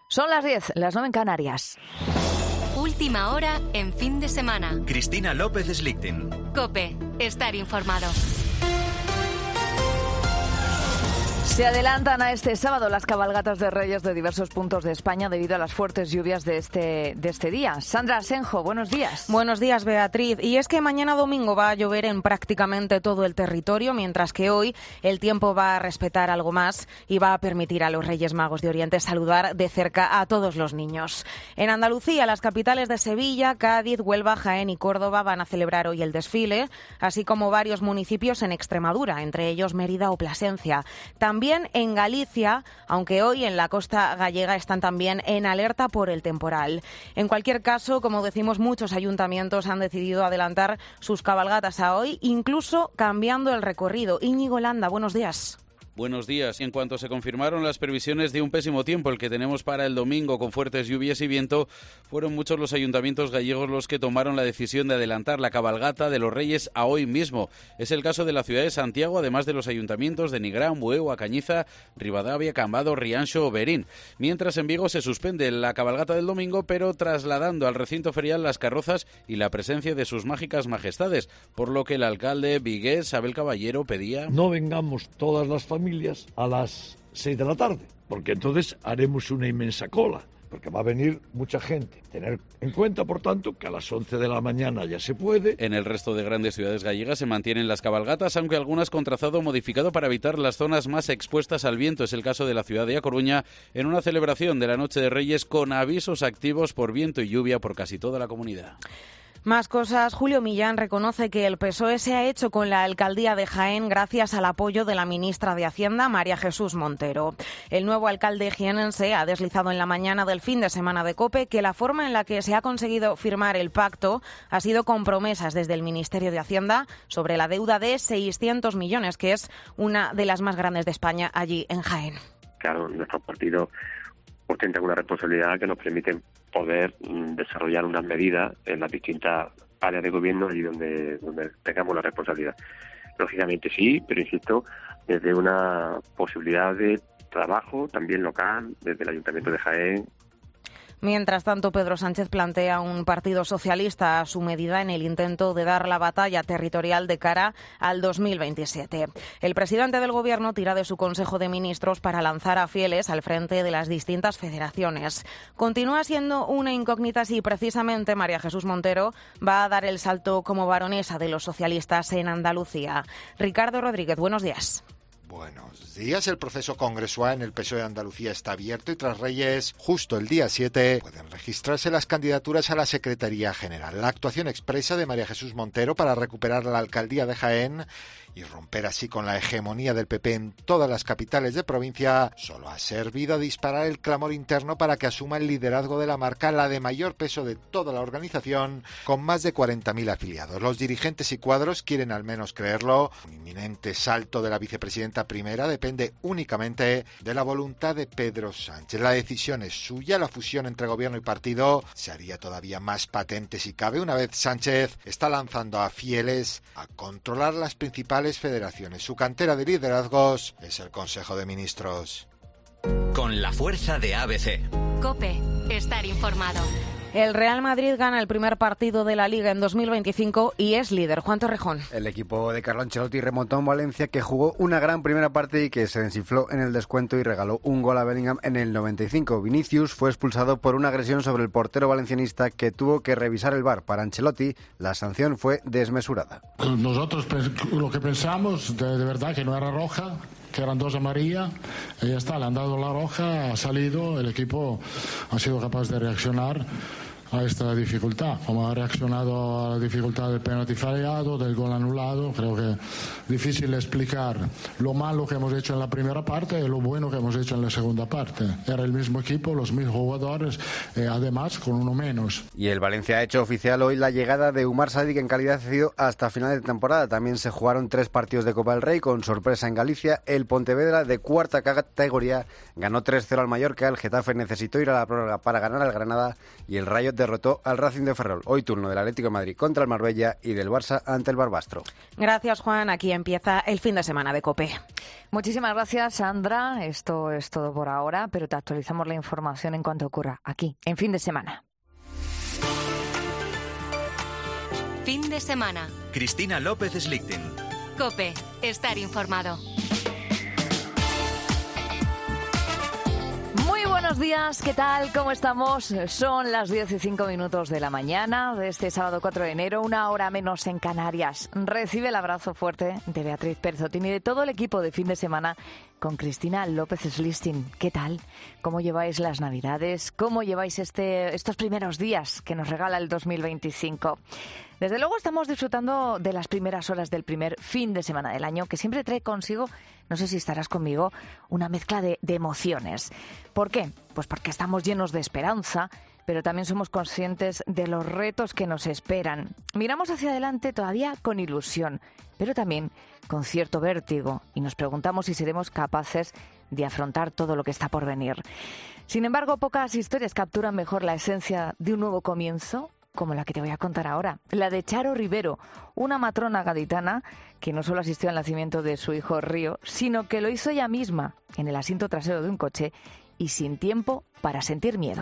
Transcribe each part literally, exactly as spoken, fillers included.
Son las diez, las nueve en Canarias. Última hora en fin de semana. Cristina López Slichting. COPE. Estar informado. Se adelantan a este sábado las cabalgatas de Reyes de diversos puntos de España debido a las fuertes lluvias de este, de este día. Sandra Asenjo, buenos días. Buenos días, Beatriz. Y es que mañana domingo va a llover en prácticamente todo el territorio, mientras que hoy el tiempo va a respetar algo más y va a permitir a los Reyes Magos de Oriente saludar de cerca a todos los niños. En Andalucía, las capitales de Sevilla, Cádiz, Huelva, Jaén y Córdoba van a celebrar hoy el desfile, así como varios municipios en Extremadura, entre ellos Mérida o Plasencia. También en Galicia, aunque hoy en la costa gallega están también en alerta por el temporal. En cualquier caso, como decimos, muchos ayuntamientos han decidido adelantar sus cabalgatas a hoy, incluso cambiando el recorrido. Íñigo Landa, buenos días. Buenos días. Y en cuanto se confirmaron las previsiones de un pésimo tiempo, el que tenemos para el domingo con fuertes lluvias y viento, fueron muchos los ayuntamientos gallegos los que tomaron la decisión de adelantar la cabalgata de los Reyes a hoy mismo. Es el caso de la ciudad de Santiago, además de los ayuntamientos de Nigrán, Bueu, Cañiza, Ribadavia, Cambados, Rianxo o Berín. Mientras en Vigo se suspende la cabalgata del domingo, pero trasladando al recinto ferial las carrozas y la presencia de sus mágicas majestades, por lo que el alcalde vigués, Abel Caballero, pedía... No vengamos todas las familias a las seis de la tarde, porque entonces haremos una inmensa cola, porque va a venir mucha gente. Tener en cuenta, por tanto, que a las once de la mañana ya se puede. En el resto de grandes ciudades gallegas se mantienen las cabalgatas, aunque algunas con trazado modificado para evitar las zonas más expuestas al viento. Es el caso de la ciudad de A Coruña, en una celebración de la Noche de Reyes con avisos activos por viento y lluvia por casi toda la comunidad. Más cosas. Julio Millán reconoce que el P S O E se ha hecho con la alcaldía de Jaén gracias al apoyo de la ministra de Hacienda, María Jesús Montero. El nuevo alcalde jienense ha deslizado en la mañana del fin de semana de COPE que la forma en la que se ha conseguido firmar el pacto ha sido con promesas desde el Ministerio de Hacienda sobre la deuda de seiscientos millones, que es una de las más grandes de España allí en Jaén. Claro, nuestro partido ostenta una responsabilidad que nos permite poder desarrollar unas medidas en las distintas áreas de gobierno y donde, donde tengamos la responsabilidad. Lógicamente sí, pero insisto, desde una posibilidad de trabajo también local, desde el Ayuntamiento de Jaén. Mientras tanto, Pedro Sánchez plantea un partido socialista a su medida en el intento de dar la batalla territorial de cara al dos mil veintisiete. El presidente del Gobierno tira de su Consejo de Ministros para lanzar a fieles al frente de las distintas federaciones. Continúa siendo una incógnita si precisamente María Jesús Montero va a dar el salto como baronesa de los socialistas en Andalucía. Ricardo Rodríguez, buenos días. Buenos días. El proceso congresual en el P S O E de Andalucía está abierto y tras Reyes, justo el día siete, pueden registrarse las candidaturas a la Secretaría General. La actuación expresa de María Jesús Montero para recuperar la alcaldía de Jaén y romper así con la hegemonía del P P en todas las capitales de provincia solo ha servido a disparar el clamor interno para que asuma el liderazgo de la marca, la de mayor peso de toda la organización, con más de cuarenta mil afiliados. Los dirigentes y cuadros quieren al menos creerlo. Un inminente salto de la vicepresidenta primera depende únicamente de la voluntad de Pedro Sánchez. La decisión es suya. La fusión entre gobierno y partido se haría todavía más patente si cabe una vez Sánchez está lanzando a fieles a controlar las principales federaciones. Su cantera de liderazgos es el Consejo de Ministros. Con la fuerza de A B C. COPE. Estar informado. El Real Madrid gana el primer partido de la Liga en dos mil veinticinco y es líder. Juan Torrejón. El equipo de Carlo Ancelotti remontó en Valencia, que jugó una gran primera parte y que se desinfló en el descuento y regaló un gol a Bellingham en el noventa y cinco. Vinicius fue expulsado por una agresión sobre el portero valencianista que tuvo que revisar el V A R. Para Ancelotti, la sanción fue desmesurada. Nosotros lo que pensamos de, de verdad que no era roja, que eran dos amarillas, y ya está, le han dado la roja, ha salido, el equipo ha sido capaz de reaccionar a esta dificultad, como ha reaccionado a la dificultad del penalti fallado, del gol anulado. Creo que es difícil explicar lo malo que hemos hecho en la primera parte y lo bueno que hemos hecho en la segunda parte. Era el mismo equipo, los mismos jugadores, eh, además con uno menos. Y el Valencia ha hecho oficial hoy la llegada de Umar Sadik en calidad cedido hasta final de temporada. También se jugaron tres partidos de Copa del Rey con sorpresa en Galicia. El Pontevedra, de cuarta categoría, ganó tres cero al Mallorca. El Getafe necesitó ir a la prórroga para ganar al Granada y el Rayo derrotó al Racing de Ferrol. Hoy turno del Atlético de Madrid contra el Marbella y del Barça ante el Barbastro. Gracias, Juan. Aquí empieza el fin de semana de COPE. Muchísimas gracias, Sandra. Esto es todo por ahora, pero te actualizamos la información en cuanto ocurra aquí, en fin de semana. Fin de semana. Cristina López Slichting. COPE. Estar informado. Buenos días, ¿qué tal? ¿Cómo estamos? Son las diez y cinco minutos de la mañana de este sábado cuatro de enero, una hora menos en Canarias. Recibe el abrazo fuerte de Beatriz Pérez Otín y de todo el equipo de fin de semana con Cristina López Slichting. ¿Qué tal? ¿Cómo lleváis las Navidades? ¿Cómo lleváis este, estos primeros días que nos regala el dos mil veinticinco? Desde luego estamos disfrutando de las primeras horas del primer fin de semana del año, que siempre trae consigo, no sé si estarás conmigo, una mezcla de, de emociones. ¿Por qué? Pues porque estamos llenos de esperanza, pero también somos conscientes de los retos que nos esperan. Miramos hacia adelante todavía con ilusión, pero también con cierto vértigo, y nos preguntamos si seremos capaces de afrontar todo lo que está por venir. Sin embargo, pocas historias capturan mejor la esencia de un nuevo comienzo, como la que te voy a contar ahora, la de Charo Rivero, una matrona gaditana que no solo asistió al nacimiento de su hijo Río, sino que lo hizo ella misma en el asiento trasero de un coche y sin tiempo para sentir miedo.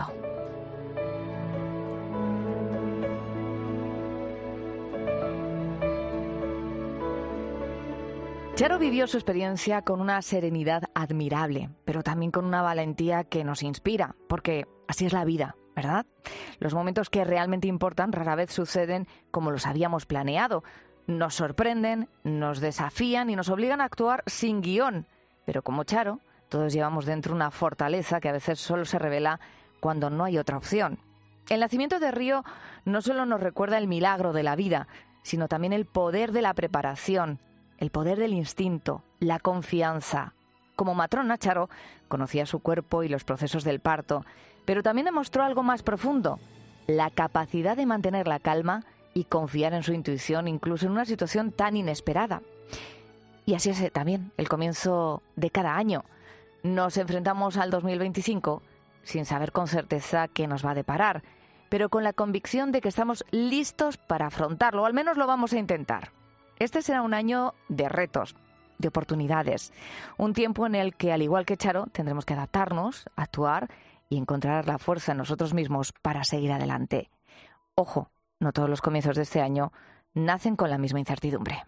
Charo vivió su experiencia con una serenidad admirable, pero también con una valentía que nos inspira, porque así es la vida, ¿verdad? Los momentos que realmente importan rara vez suceden como los habíamos planeado. Nos sorprenden, nos desafían y nos obligan a actuar sin guión. Pero como Charo, todos llevamos dentro una fortaleza que a veces solo se revela cuando no hay otra opción. El nacimiento de Río no solo nos recuerda el milagro de la vida, sino también el poder de la preparación, el poder del instinto, la confianza. Como matrona, Charo conocía su cuerpo y los procesos del parto, pero también demostró algo más profundo, la capacidad de mantener la calma y confiar en su intuición incluso en una situación tan inesperada. Y así es también el comienzo de cada año. Nos enfrentamos al dos mil veinticinco sin saber con certeza qué nos va a deparar, pero con la convicción de que estamos listos para afrontarlo, o al menos lo vamos a intentar. Este será un año de retos, de oportunidades, un tiempo en el que, al igual que Charo, tendremos que adaptarnos, actuar y encontrar la fuerza en nosotros mismos para seguir adelante. Ojo, no todos los comienzos de este año nacen con la misma incertidumbre.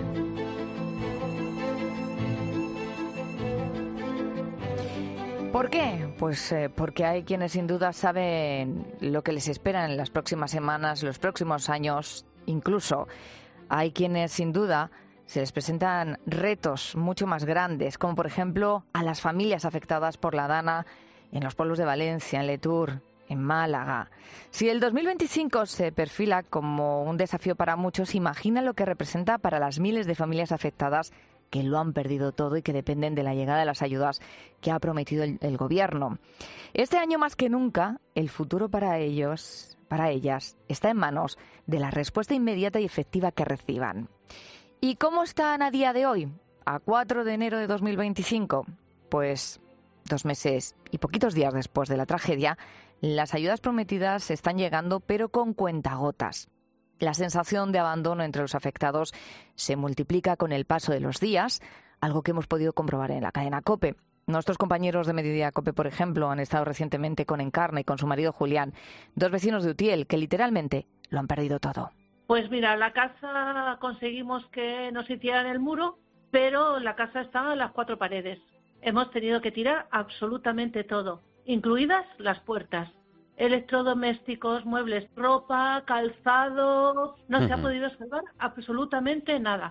¿Por qué? Pues eh, porque hay quienes sin duda saben lo que les espera en las próximas semanas, los próximos años, incluso hay quienes sin duda se les presentan retos mucho más grandes, como por ejemplo a las familias afectadas por la Dana en los pueblos de Valencia, en Letur, en Málaga. Si el dos mil veinticinco se perfila como un desafío para muchos, imagina lo que representa para las miles de familias afectadas que lo han perdido todo y que dependen de la llegada de las ayudas que ha prometido el, el gobierno. Este año más que nunca, el futuro para ellos, para ellas, está en manos de la respuesta inmediata y efectiva que reciban. ¿Y cómo están a día de hoy, a cuatro de enero de dos mil veinticinco? Pues dos meses y poquitos días después de la tragedia, las ayudas prometidas están llegando, pero con cuentagotas. La sensación de abandono entre los afectados se multiplica con el paso de los días, algo que hemos podido comprobar en la cadena COPE. Nuestros compañeros de Mediodía COPE, por ejemplo, han estado recientemente con Encarna y con su marido Julián, dos vecinos de Utiel que literalmente lo han perdido todo. Pues mira, la casa conseguimos que nos hicieran el muro, pero la casa estaba en las cuatro paredes. Hemos tenido que tirar absolutamente todo, incluidas las puertas. Electrodomésticos, muebles, ropa, calzado, no uh-huh. se ha podido salvar absolutamente nada.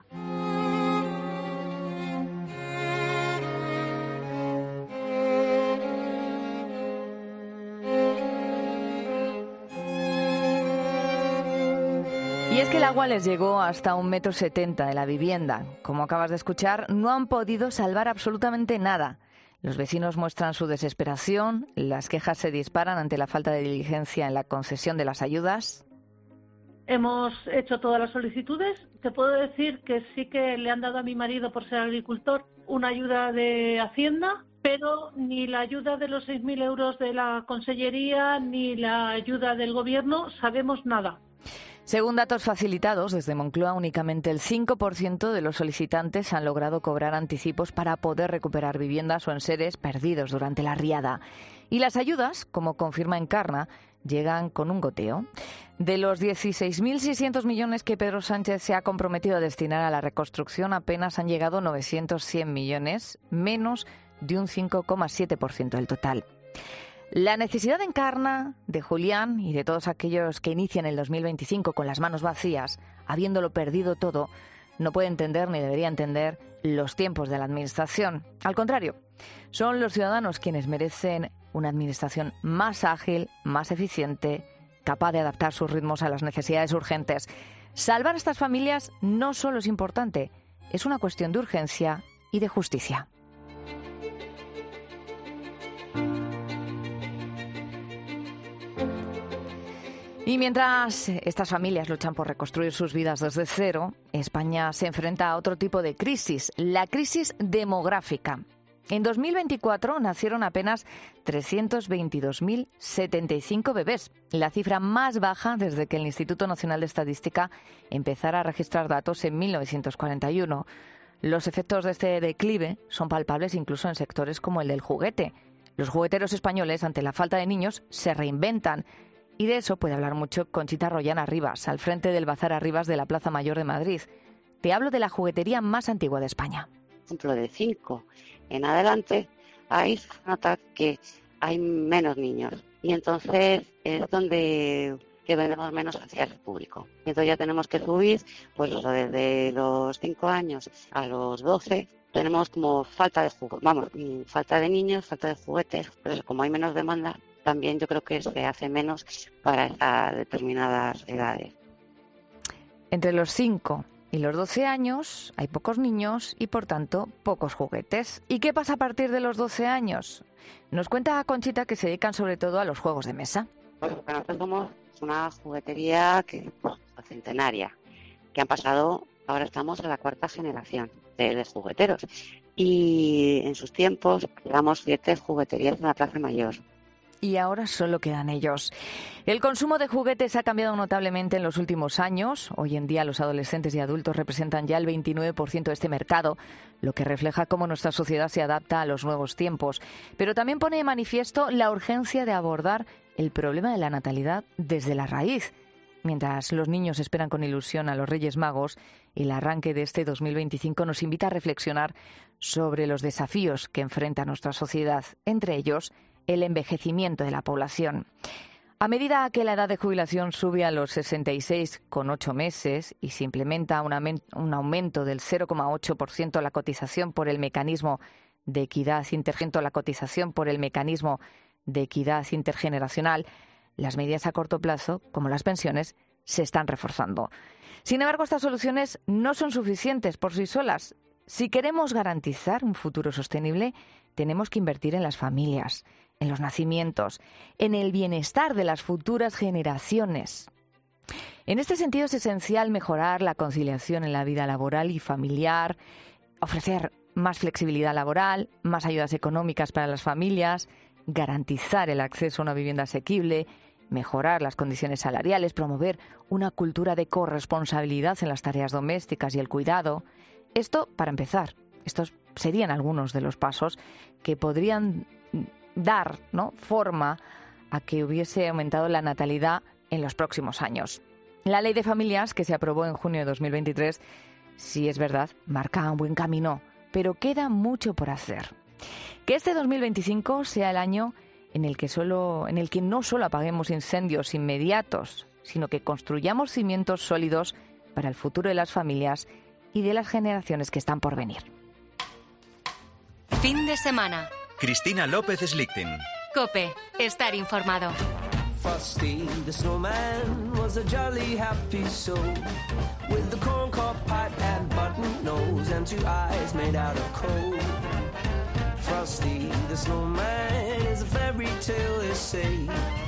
Y es que el agua les llegó hasta un metro setenta de la vivienda. Como acabas de escuchar, no han podido salvar absolutamente nada. Los vecinos muestran su desesperación, las quejas se disparan ante la falta de diligencia en la concesión de las ayudas. Hemos hecho todas las solicitudes. Te puedo decir que sí que le han dado a mi marido, por ser agricultor, una ayuda de Hacienda, pero ni la ayuda de los seis mil euros de la Consellería ni la ayuda del Gobierno sabemos nada. Según datos facilitados desde Moncloa, únicamente el cinco por ciento de los solicitantes han logrado cobrar anticipos para poder recuperar viviendas o enseres perdidos durante la riada. Y las ayudas, como confirma Encarna, llegan con un goteo. De los dieciséis mil seiscientos millones que Pedro Sánchez se ha comprometido a destinar a la reconstrucción, apenas han llegado novecientos cien millones, menos de un cinco coma siete por ciento del total. La necesidad de Encarna, de Julián y de todos aquellos que inician el dos mil veinticinco con las manos vacías, habiéndolo perdido todo, no puede entender ni debería entender los tiempos de la Administración. Al contrario, son los ciudadanos quienes merecen una Administración más ágil, más eficiente, capaz de adaptar sus ritmos a las necesidades urgentes. Salvar a estas familias no solo es importante, es una cuestión de urgencia y de justicia. Y mientras estas familias luchan por reconstruir sus vidas desde cero, España se enfrenta a otro tipo de crisis, la crisis demográfica. En dos mil veinticuatro nacieron apenas trescientos veintidós mil setenta y cinco bebés, la cifra más baja desde que el Instituto Nacional de Estadística empezara a registrar datos en mil novecientos cuarenta y uno. Los efectos de este declive son palpables incluso en sectores como el del juguete. Los jugueteros españoles, ante la falta de niños, se reinventan. Y de eso puede hablar mucho Conchita Royan Arribas, al frente del Bazar Arribas de la Plaza Mayor de Madrid. Te hablo de la juguetería más antigua de España. Por ejemplo, de cinco en adelante, ahí se nota que hay menos niños. Y entonces es donde que vendemos menos hacia el público. Entonces ya tenemos que subir, pues eso, desde los cinco años a los doce, tenemos como falta de juguetes, vamos, falta de niños, falta de juguetes, pero como hay menos demanda, también yo creo que se hace menos para esas determinadas edades. Entre los cinco y los doce años hay pocos niños y, por tanto, pocos juguetes. ¿Y qué pasa a partir de los doce años? Nos cuenta Conchita que se dedican sobre todo a los juegos de mesa. Pues nosotros somos una juguetería que, pues, centenaria, que han pasado, ahora estamos en la cuarta generación de, de jugueteros. Y en sus tiempos éramos siete jugueterías en la Plaza Mayor. Y ahora solo quedan ellos. El consumo de juguetes ha cambiado notablemente en los últimos años. Hoy en día los adolescentes y adultos representan ya el veintinueve por ciento de este mercado, lo que refleja cómo nuestra sociedad se adapta a los nuevos tiempos. Pero también pone de manifiesto la urgencia de abordar el problema de la natalidad desde la raíz. Mientras los niños esperan con ilusión a los Reyes Magos, el arranque de este dos mil veinticinco nos invita a reflexionar sobre los desafíos que enfrenta nuestra sociedad, entre ellos el envejecimiento de la población. A medida que la edad de jubilación sube a los sesenta y seis coma ocho meses y se implementa un, un aumento del cero coma ocho por ciento la cotización por el mecanismo de equidad intergeneracional, la cotización por el mecanismo de equidad intergeneracional, las medidas a corto plazo, como las pensiones, se están reforzando. Sin embargo, estas soluciones no son suficientes por sí solas. Si queremos garantizar un futuro sostenible, tenemos que invertir en las familias, en los nacimientos, en el bienestar de las futuras generaciones. En este sentido es esencial mejorar la conciliación en la vida laboral y familiar, ofrecer más flexibilidad laboral, más ayudas económicas para las familias, garantizar el acceso a una vivienda asequible, mejorar las condiciones salariales, promover una cultura de corresponsabilidad en las tareas domésticas y el cuidado. Esto para empezar. Estos serían algunos de los pasos que podrían dar, ¿no?, forma a que hubiese aumentado la natalidad en los próximos años. La Ley de Familias, que se aprobó en junio de dos mil veintitrés, sí es verdad, marca un buen camino, pero queda mucho por hacer. Que este dos mil veinticinco sea el año en el que solo, en el que no solo apaguemos incendios inmediatos, sino que construyamos cimientos sólidos para el futuro de las familias y de las generaciones que están por venir. Fin de semana. Cristina López Slichting. COPE. Estar informado. Frosty the snowman was a jolly happy soul with the corncob pipe and button nose and two eyes made out of coal. Frosty the snowman is a fairy tale, they say. He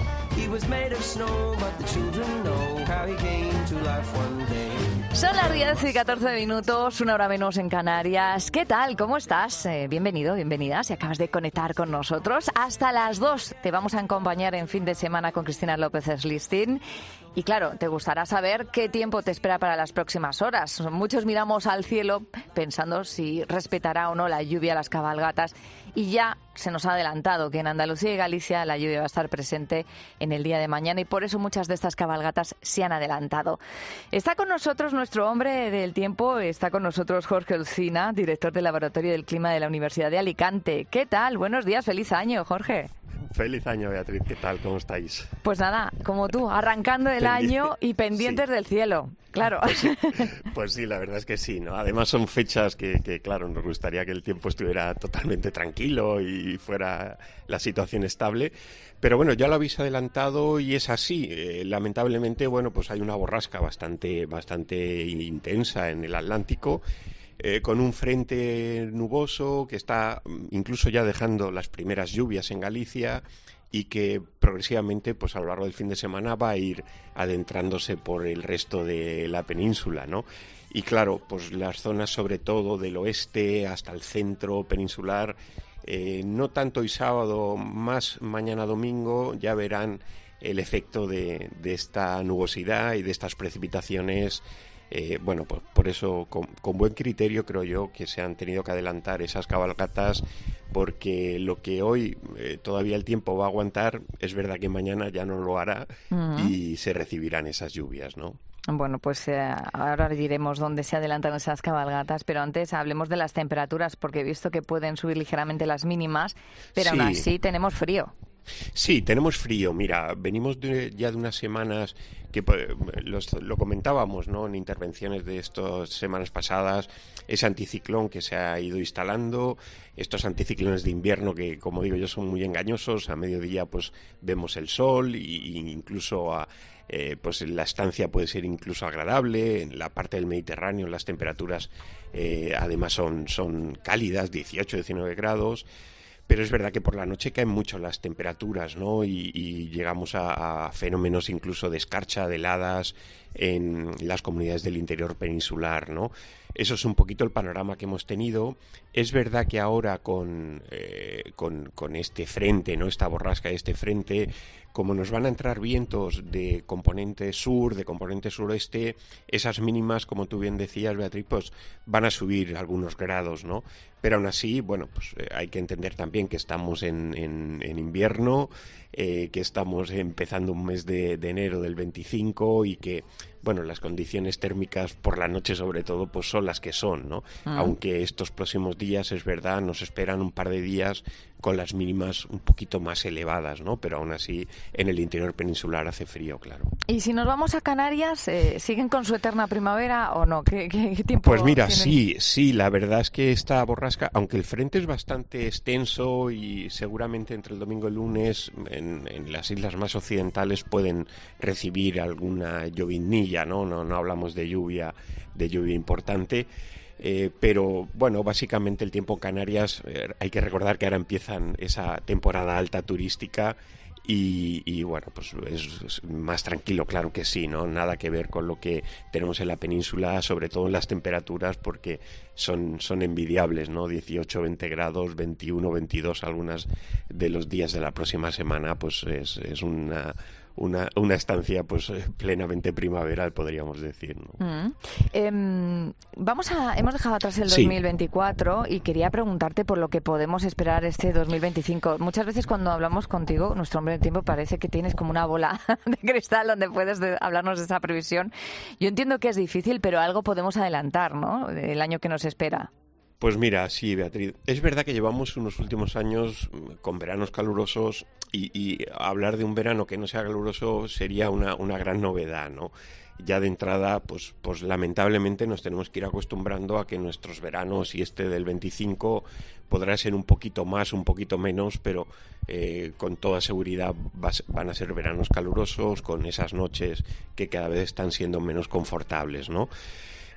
he was made of snow, but the children know how he came to life one day. Son las diez y catorce minutos, una hora menos en Canarias. ¿Qué tal? ¿Cómo estás? Eh, bienvenido, bienvenida. Si acabas de conectar con nosotros, hasta las dos te vamos a acompañar en fin de semana con Cristina López Slichting. Y claro, te gustará saber qué tiempo te espera para las próximas horas. Muchos miramos al cielo pensando si respetará o no la lluvia las cabalgatas. Y ya se nos ha adelantado que en Andalucía y Galicia la lluvia va a estar presente en el día de mañana y por eso muchas de estas cabalgatas se han adelantado. Está con nosotros nuestro hombre del tiempo, está con nosotros Jorge Olcina, director del Laboratorio del Clima de la Universidad de Alicante. ¿Qué tal? Buenos días, feliz año, Jorge. Feliz año, Beatriz. ¿Qué tal? ¿Cómo estáis? Pues nada, como tú, arrancando el Pendiente. año y pendientes sí. del cielo. Claro. Pues sí, pues sí, la verdad es que sí, ¿no? Además son fechas que, que, claro, nos gustaría que el tiempo estuviera totalmente tranquilo y fuera la situación estable. Pero bueno, ya lo habéis adelantado y es así. Eh, lamentablemente, bueno, pues hay una borrasca bastante, bastante intensa en el Atlántico. Eh, con un frente nuboso que está incluso ya dejando las primeras lluvias en Galicia y que progresivamente, pues a lo largo del fin de semana va a ir adentrándose por el resto de la península, ¿no? Y claro, pues las zonas sobre todo del oeste hasta el centro peninsular, eh, no tanto hoy sábado, más mañana domingo, ya verán el efecto de, de esta nubosidad y de estas precipitaciones. Eh, bueno, pues por eso con, con buen criterio creo yo que se han tenido que adelantar esas cabalgatas, porque lo que hoy eh, todavía el tiempo va a aguantar, es verdad que mañana ya no lo hará uh-huh. y se recibirán esas lluvias, ¿no? Bueno, pues eh, ahora diremos dónde se adelantan esas cabalgatas, pero antes hablemos de las temperaturas, porque he visto que pueden subir ligeramente las mínimas, pero sí. aún así tenemos frío. Sí, tenemos frío. Mira, venimos de, ya de unas semanas que pues, los, lo comentábamos, ¿no? En intervenciones de estas semanas pasadas, ese anticiclón que se ha ido instalando, estos anticiclones de invierno que, como digo yo, son muy engañosos. A mediodía pues vemos el sol e incluso a, eh, pues la estancia puede ser incluso agradable. En la parte del Mediterráneo las temperaturas eh, además son, son cálidas, dieciocho, diecinueve grados. Pero es verdad que por la noche caen mucho las temperaturas, ¿no? Y, y llegamos a, a fenómenos incluso de escarcha, de heladas en las comunidades del interior peninsular, ¿no? Eso es un poquito el panorama que hemos tenido. Es verdad que ahora con, eh, con, con este frente, ¿no? Esta borrasca de este frente, como nos van a entrar vientos de componente sur, de componente suroeste, esas mínimas, como tú bien decías, Beatriz, pues van a subir algunos grados, ¿no? Pero aún así, bueno, pues eh, hay que entender también que estamos en, en, en invierno, eh, que estamos empezando un mes de, de enero del veinticinco y que, bueno, las condiciones térmicas por la noche sobre todo, pues son las que son, ¿no? Ah. Aunque estos próximos días, es verdad, nos esperan un par de días con las mínimas un poquito más elevadas, ¿no? Pero aún así, en el interior peninsular hace frío, claro. Y si nos vamos a Canarias, eh, ¿siguen con su eterna primavera o no? ¿Qué, qué, qué tiempo Pues mira, tienen? sí, sí, la verdad es que esta borrasca, aunque el frente es bastante extenso y seguramente entre el domingo y el lunes en, en las islas más occidentales pueden recibir alguna lloviznilla, ¿no? No, no hablamos de lluvia, de lluvia importante. Eh, pero bueno, básicamente el tiempo en Canarias, eh, hay que recordar que ahora empiezan esa temporada alta turística y, y bueno, pues es, es más tranquilo, claro que sí, ¿no? Nada que ver con lo que tenemos en la península, sobre todo en las temperaturas, porque son, son envidiables, ¿no? dieciocho, veinte grados, veintiuno, veintidós, algunas de los días de la próxima semana, pues es, es una... Una, una estancia pues plenamente primaveral, podríamos decir, ¿no? Mm. Eh, vamos a, hemos dejado atrás el dos mil veinticuatro sí. y quería preguntarte por lo que podemos esperar este dos mil veinticinco. Muchas veces cuando hablamos contigo, nuestro hombre del tiempo, parece que tienes como una bola de cristal donde puedes de, hablarnos de esa previsión. Yo entiendo que es difícil, pero algo podemos adelantar, ¿no? El año que nos espera. Pues mira, sí, Beatriz, es verdad que llevamos unos últimos años con veranos calurosos y, y hablar de un verano que no sea caluroso sería una, una gran novedad, ¿no? Ya de entrada, pues, pues lamentablemente nos tenemos que ir acostumbrando a que nuestros veranos y este del veinticinco podrá ser un poquito más, un poquito menos, pero eh, con toda seguridad va, van a ser veranos calurosos, con esas noches que cada vez están siendo menos confortables, ¿no?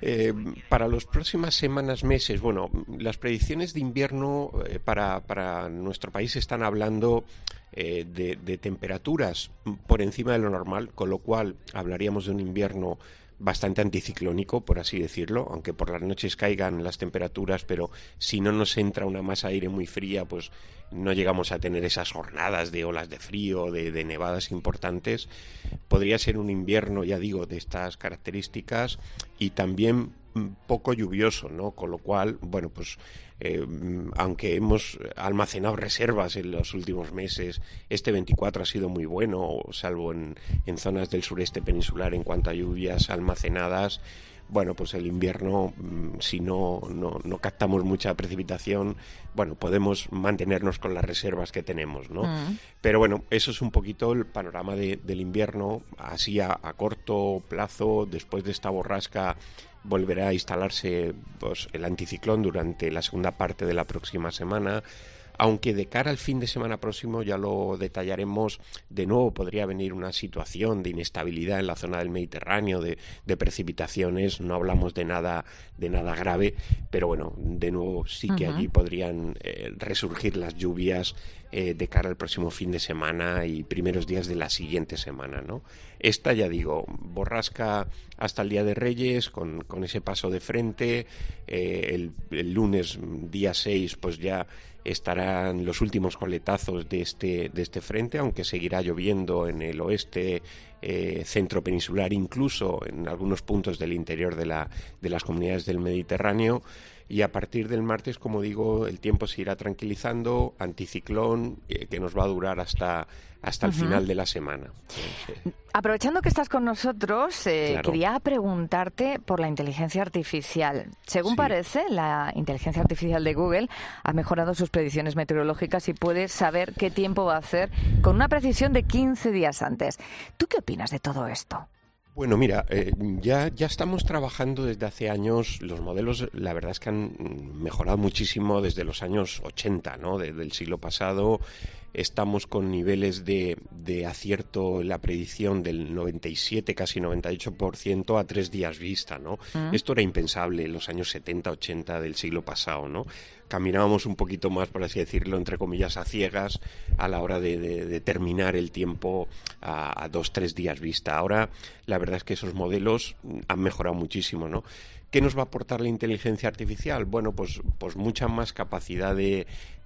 Eh, para las próximas semanas, meses, bueno, las predicciones de invierno eh, para, para nuestro país están hablando eh, de, de temperaturas por encima de lo normal, con lo cual hablaríamos de un invierno bastante anticiclónico, por así decirlo, aunque por las noches caigan las temperaturas, pero si no nos entra una masa de aire muy fría, pues no llegamos a tener esas jornadas de olas de frío, de, de nevadas importantes. Podría ser un invierno, ya digo, de estas características y también poco lluvioso, ¿no? Con lo cual, bueno, pues eh, aunque hemos almacenado reservas en los últimos meses, este veinticuatro ha sido muy bueno, salvo en, en zonas del sureste peninsular en cuanto a lluvias almacenadas. Bueno, pues el invierno, si no, no, no captamos mucha precipitación, bueno, podemos mantenernos con las reservas que tenemos, ¿no? Mm. Pero bueno, eso es un poquito el panorama de, del invierno, así a, a corto plazo, después de esta borrasca volverá a instalarse pues, el anticiclón durante la segunda parte de la próxima semana, aunque de cara al fin de semana próximo, ya lo detallaremos, de nuevo podría venir una situación de inestabilidad en la zona del Mediterráneo, de, de precipitaciones, no hablamos de nada, de nada grave, pero bueno, de nuevo sí que uh-huh. allí podrían eh, resurgir las lluvias eh, de cara al próximo fin de semana y primeros días de la siguiente semana, ¿no? Esta, ya digo, borrasca hasta el Día de Reyes, con, con ese paso de frente, eh, el, el lunes, día seis, pues ya estarán los últimos coletazos de este, de este frente, aunque seguirá lloviendo en el oeste, eh, centro peninsular, incluso en algunos puntos del interior de, la, de las comunidades del Mediterráneo. Y a partir del martes, como digo, el tiempo se irá tranquilizando, anticiclón, eh, que nos va a durar hasta, hasta el uh-huh. final de la semana. Sí. Aprovechando que estás con nosotros, eh, claro. quería preguntarte por la inteligencia artificial. Según sí. parece, la inteligencia artificial de Google ha mejorado sus predicciones meteorológicas y puede saber qué tiempo va a hacer con una precisión de quince días antes. ¿Tú qué opinas de todo esto? Bueno, mira, eh, ya, ya estamos trabajando desde hace años, los modelos la verdad es que han mejorado muchísimo desde los años ochenta, ¿no? De, del siglo pasado. Estamos con niveles de, de acierto en la predicción del noventa y siete, casi noventa y ocho por ciento a tres días vista, ¿no? Uh-huh. Esto era impensable en los años setenta, ochenta del siglo pasado, ¿no? Caminábamos un poquito más, por así decirlo, entre comillas, a ciegas a la hora de, de, de determinar el tiempo a, a dos, tres días vista. Ahora, la verdad es que esos modelos han mejorado muchísimo, ¿no? ¿Qué nos va a aportar la inteligencia artificial? Bueno, pues, pues mucha más capacidad de,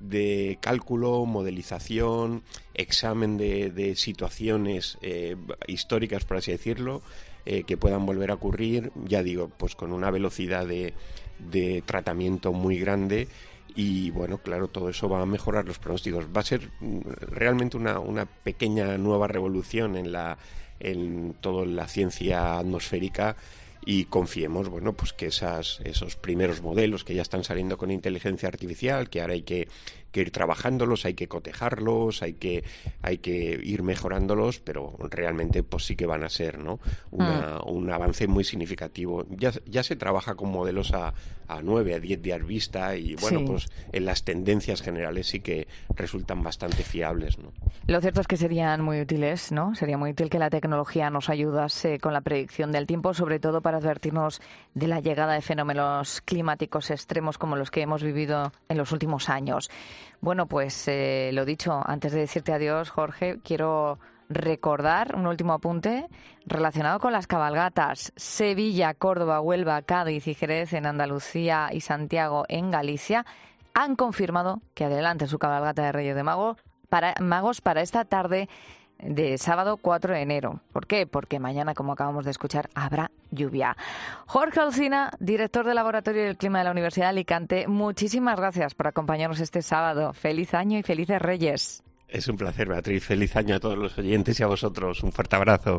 de cálculo, modelización, examen de, de situaciones eh, históricas, por así decirlo, eh, que puedan volver a ocurrir, ya digo, pues con una velocidad de, de tratamiento muy grande. Y bueno, claro, todo eso va a mejorar los pronósticos. Va a ser realmente una, una pequeña nueva revolución en la en toda la ciencia atmosférica. Y confiemos, bueno, pues que esas, esos primeros modelos que ya están saliendo con inteligencia artificial, que ahora hay que, que ir trabajándolos, hay que cotejarlos, hay que, hay que ir mejorándolos, pero realmente pues sí que van a ser, ¿no? Una, mm. un avance muy significativo. Ya, ya se trabaja con modelos a, a nueve, a diez días vista y bueno, sí. pues en las tendencias generales sí que resultan bastante fiables, ¿no? Lo cierto es que serían muy útiles, ¿no? Sería muy útil que la tecnología nos ayudase con la predicción del tiempo, sobre todo para advertirnos de la llegada de fenómenos climáticos extremos como los que hemos vivido en los últimos años. Bueno, pues eh, lo dicho, antes de decirte adiós, Jorge, quiero recordar un último apunte relacionado con las cabalgatas. Sevilla, Córdoba, Huelva, Cádiz y Jerez en Andalucía y Santiago en Galicia han confirmado que adelantan su cabalgata de Reyes de Magos para, Magos para esta tarde de sábado cuatro de enero. ¿Por qué? Porque mañana, como acabamos de escuchar, habrá lluvia. Jorge Alsina, director del Laboratorio del Clima de la Universidad de Alicante, muchísimas gracias por acompañarnos este sábado. Feliz año y felices Reyes. Es un placer, Beatriz. Feliz año a todos los oyentes y a vosotros. Un fuerte abrazo.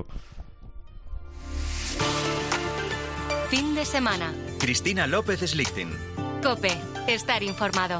Fin de semana. Cristina López Slichting. COPE. Estar informado.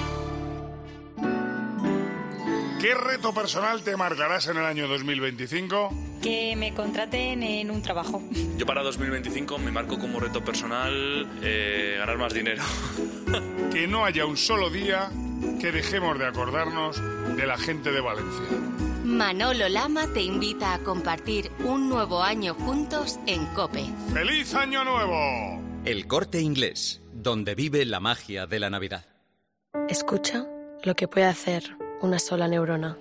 ¿Qué reto personal te marcarás en el año dos mil veinticinco? Que me contraten en un trabajo. Yo para dos mil veinticinco me marco como reto personal eh, ganar más dinero. Que no haya un solo día que dejemos de acordarnos de la gente de Valencia. Manolo Lama te invita a compartir un nuevo año juntos en COPE. ¡Feliz Año Nuevo! El Corte Inglés, donde vive la magia de la Navidad. Escucha lo que puede hacer una sola neurona.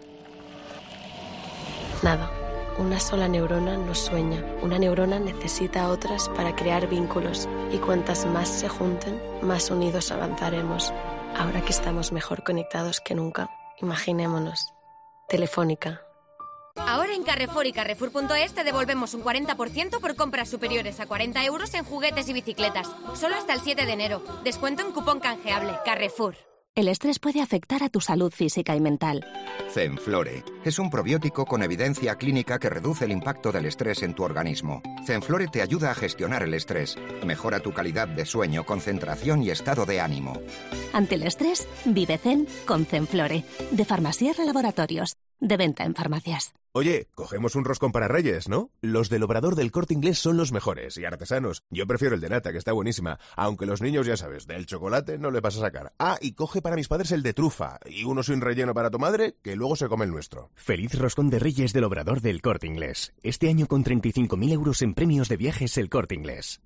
Nada. Una sola neurona no sueña. Una neurona necesita a otras para crear vínculos. Y cuantas más se junten, más unidos avanzaremos. Ahora que estamos mejor conectados que nunca, imaginémonos. Telefónica. Ahora en Carrefour y Carrefour punto es te devolvemos un cuarenta por ciento por compras superiores a cuarenta euros en juguetes y bicicletas. Solo hasta el siete de enero. Descuento en cupón canjeable. Carrefour. El estrés puede afectar a tu salud física y mental. Zenflore es un probiótico con evidencia clínica que reduce el impacto del estrés en tu organismo. Zenflore te ayuda a gestionar el estrés, mejora tu calidad de sueño, concentración y estado de ánimo. Ante el estrés, vive Zen con Zenflore, de Farmasier Laboratorios, de venta en farmacias. Oye, cogemos un roscón para Reyes, ¿no? Los del Obrador del Corte Inglés son los mejores y artesanos. Yo prefiero el de nata, que está buenísima. Aunque los niños, ya sabes, del chocolate no le vas a sacar. Ah, y coge para mis padres el de trufa. Y uno sin relleno para tu madre, que luego se come el nuestro. Feliz roscón de Reyes del Obrador del Corte Inglés. Este año con treinta y cinco mil euros en premios de viajes El Corte Inglés.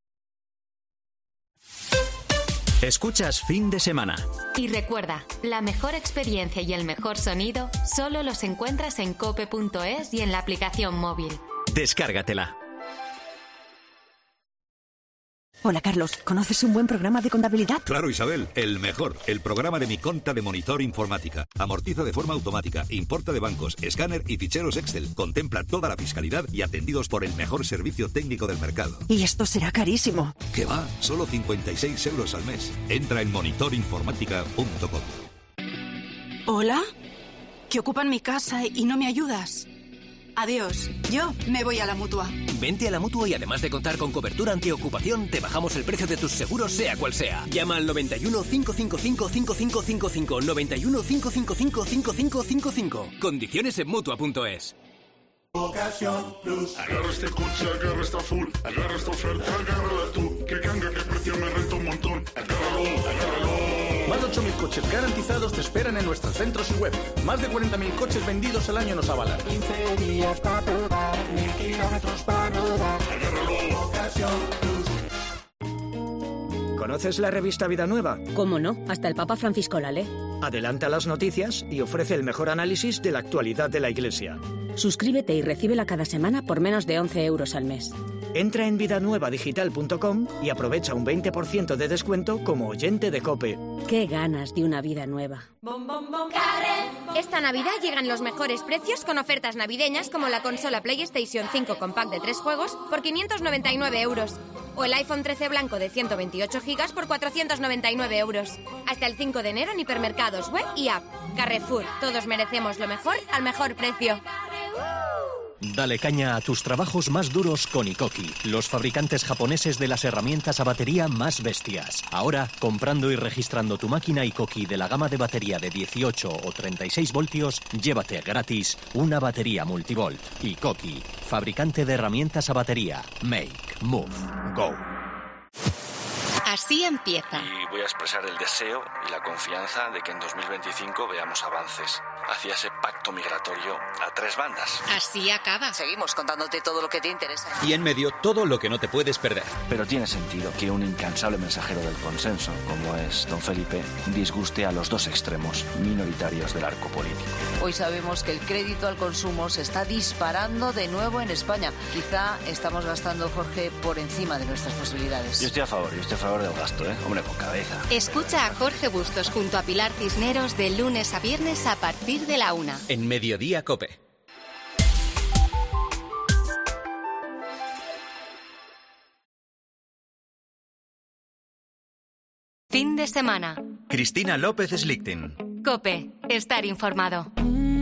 Escuchas Fin de Semana. Y recuerda, la mejor experiencia y el mejor sonido solo los encuentras en cope punto es y en la aplicación móvil. Descárgatela. Hola, Carlos. ¿Conoces un buen programa de contabilidad? Claro, Isabel. El mejor. El programa de Mi Conta de Monitor Informática. Amortiza de forma automática, importa de bancos, escáner y ficheros Excel. Contempla toda la fiscalidad y atendidos por el mejor servicio técnico del mercado. Y esto será carísimo. ¿Qué va? Solo cincuenta y seis euros al mes. Entra en monitor informática punto com. ¿Hola? Que ocupan mi casa y no me ayudas. Adiós. Yo me voy a la Mutua. Vente a la Mutua y además de contar con cobertura antiocupación, te bajamos el precio de tus seguros sea cual sea. Llama al noventa y uno, cinco cinco cinco, cinco cinco cinco cinco, noventa y uno, cinco cinco cinco, cinco cinco cinco cinco. Condiciones en Mutua punto es. Ocasión Plus. Agarra este coche, agarra esta full, agarra esta oferta, agárrala tú. Que canga, que precio me renta un montón. Agárralo, agárralo. Más de ocho mil coches garantizados te esperan en nuestros centros y web. Más de cuarenta mil coches vendidos al año nos avalan. quince días para probar, mil kilómetros para rodar. Agárralo, Ocasión Plus. ¿Conoces la revista Vida Nueva? ¿Cómo no? Hasta el Papa Francisco la lee. Adelanta las noticias y ofrece el mejor análisis de la actualidad de la Iglesia. Suscríbete y recíbela cada semana por menos de once euros al mes. Entra en vida nueva digital punto com y aprovecha un veinte por ciento de descuento como oyente de COPE. ¡Qué ganas de una vida nueva! Esta Navidad llegan los mejores precios con ofertas navideñas como la consola PlayStation cinco con pack de tres juegos por quinientos noventa y nueve euros o el iPhone trece blanco de ciento veintiocho gigas por cuatrocientos noventa y nueve euros. Hasta el cinco de enero en hipermercados, web y app. Carrefour, todos merecemos lo mejor al mejor precio. Dale caña a tus trabajos más duros con Ikoki, los fabricantes japoneses de las herramientas a batería más bestias. Ahora, comprando y registrando tu máquina Ikoki de la gama de batería de dieciocho o treinta y seis voltios, llévate gratis una batería multivolt. Ikoki, fabricante de herramientas a batería. Make, move, go. Así empieza. Y voy a expresar el deseo y la confianza de que en dos mil veinticinco veamos avances hacia ese pacto migratorio a tres bandas. Así acaba. Seguimos contándote todo lo que te interesa. Y en medio, todo lo que no te puedes perder. Pero tiene sentido que un incansable mensajero del consenso, como es don Felipe, disguste a los dos extremos minoritarios del arco político. Hoy sabemos que el crédito al consumo se está disparando de nuevo en España. Quizá estamos gastando, Jorge, por encima de nuestras posibilidades. Yo estoy a favor, yo estoy a favor del gasto, ¿eh? Hombre, con cabeza. Escucha a Jorge Bustos junto a Pilar Cisneros de lunes a viernes a partir de la una. En Mediodía COPE. Fin de semana. Cristina López Slichting. COPE. Estar informado.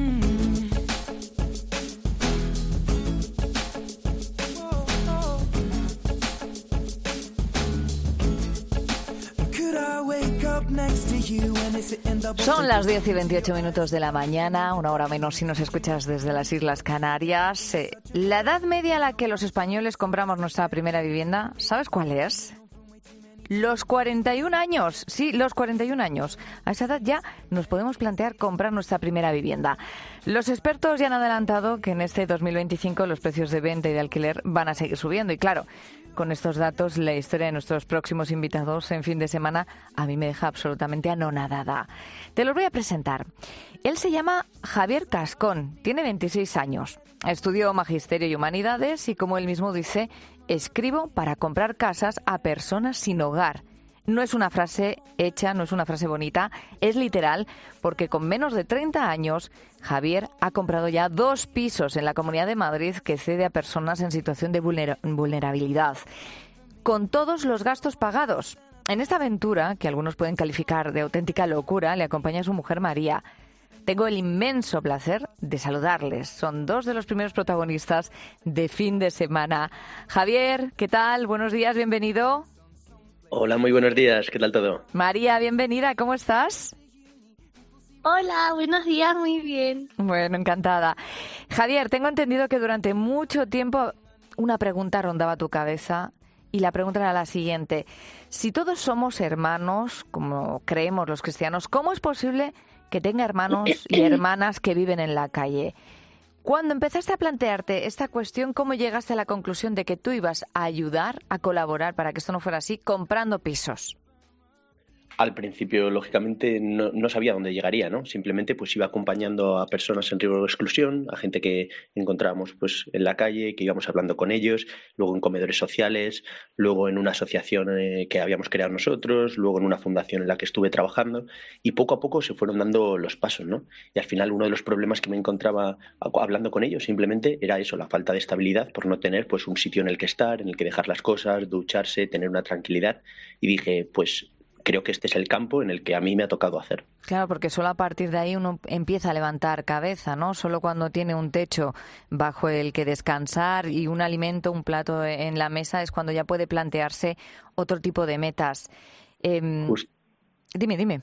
Son las diez y veintiocho minutos de la mañana, una hora menos si nos escuchas desde las Islas Canarias. Eh, la edad media a la que los españoles compramos nuestra primera vivienda, ¿sabes cuál es? Los cuarenta y un años, sí, los cuarenta y un años. A esa edad ya nos podemos plantear comprar nuestra primera vivienda. Los expertos ya han adelantado que en este dos mil veinticinco los precios de venta y de alquiler van a seguir subiendo. Y claro, con estos datos. La historia de nuestros próximos invitados en fin de semana a mí me deja absolutamente anonadada. Te los voy a presentar. Él se llama Javier Cascón, tiene veintiséis años, estudió Magisterio y Humanidades y, como él mismo dice, escribo para comprar casas a personas sin hogar. No es una frase hecha, no es una frase bonita, es literal, porque con menos de treinta años, Javier ha comprado ya dos pisos en la Comunidad de Madrid que cede a personas en situación de vulner- vulnerabilidad, con todos los gastos pagados. En esta aventura, que algunos pueden calificar de auténtica locura, le acompaña su mujer María. Tengo el inmenso placer de saludarles. Son dos de los primeros protagonistas de fin de semana. Javier, ¿qué tal? Buenos días, bienvenido. Hola, muy buenos días. ¿Qué tal todo? María, bienvenida. ¿Cómo estás? Hola, buenos días. Muy bien. Bueno, encantada. Javier, tengo entendido que durante mucho tiempo una pregunta rondaba tu cabeza y la pregunta era la siguiente. Si todos somos hermanos, como creemos los cristianos, ¿cómo es posible que tenga hermanos y hermanas que viven en la calle? Cuando empezaste a plantearte esta cuestión, ¿cómo llegaste a la conclusión de que tú ibas a ayudar, a colaborar para que esto no fuera así, comprando pisos? Al principio, lógicamente, no, no sabía dónde llegaría, ¿no? Simplemente pues iba acompañando a personas en riesgo de exclusión, a gente que encontrábamos pues en la calle, que íbamos hablando con ellos, luego en comedores sociales, luego en una asociación eh, que habíamos creado nosotros, luego en una fundación en la que estuve trabajando, y poco a poco se fueron dando los pasos, ¿no? Y al final uno de los problemas que me encontraba hablando con ellos simplemente era eso, la falta de estabilidad por no tener pues un sitio en el que estar, en el que dejar las cosas, ducharse, tener una tranquilidad, y dije, pues creo que este es el campo en el que a mí me ha tocado hacer. Claro, porque solo a partir de ahí uno empieza a levantar cabeza, ¿no? Solo cuando tiene un techo bajo el que descansar y un alimento, un plato en la mesa, es cuando ya puede plantearse otro tipo de metas. Eh, dime, dime.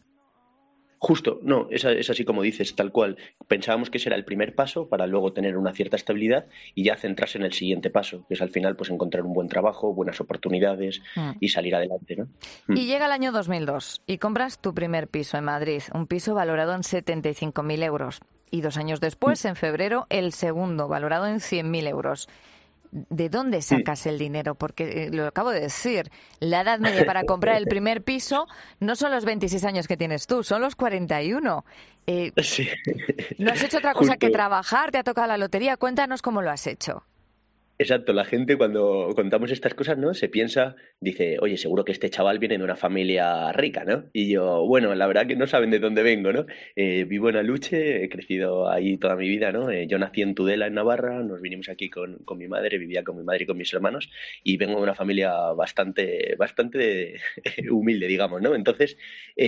Justo, no, es, es así como dices, tal cual. Pensábamos que ese era el primer paso para luego tener una cierta estabilidad y ya centrarse en el siguiente paso, que es al final pues encontrar un buen trabajo, buenas oportunidades mm. y salir adelante, ¿no? Mm. Y llega el año dos mil dos y compras tu primer piso en Madrid, un piso valorado en setenta y cinco mil euros. Y dos años después, mm. en febrero, el segundo, valorado en cien mil euros. ¿De dónde sacas sí. el dinero? Porque eh, lo acabo de decir, la edad media para comprar el primer piso no son los veintiséis años que tienes tú, son los cuarenta y uno. Eh, sí. ¿No has hecho otra cosa Justo. que trabajar? ¿Te ha tocado la lotería? Cuéntanos cómo lo has hecho. Exacto, la gente cuando contamos estas cosas, ¿no? Se piensa, dice, oye, seguro que este chaval viene de una familia rica, ¿no? Y yo, bueno, la verdad que no saben de dónde vengo, ¿no? Eh, vivo en Aluche, he crecido ahí toda mi vida, ¿no? Eh, yo nací en Tudela, en Navarra, nos vinimos aquí con, con mi madre, vivía con mi madre y con mis hermanos, y vengo de una familia bastante, bastante humilde, digamos, ¿no? Entonces,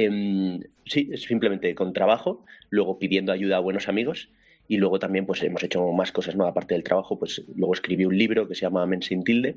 eh, sí, simplemente con trabajo, luego pidiendo ayuda a buenos amigos. Y luego también pues hemos hecho más cosas, ¿no? Aparte del trabajo, pues luego escribí un libro que se llama Men sin tilde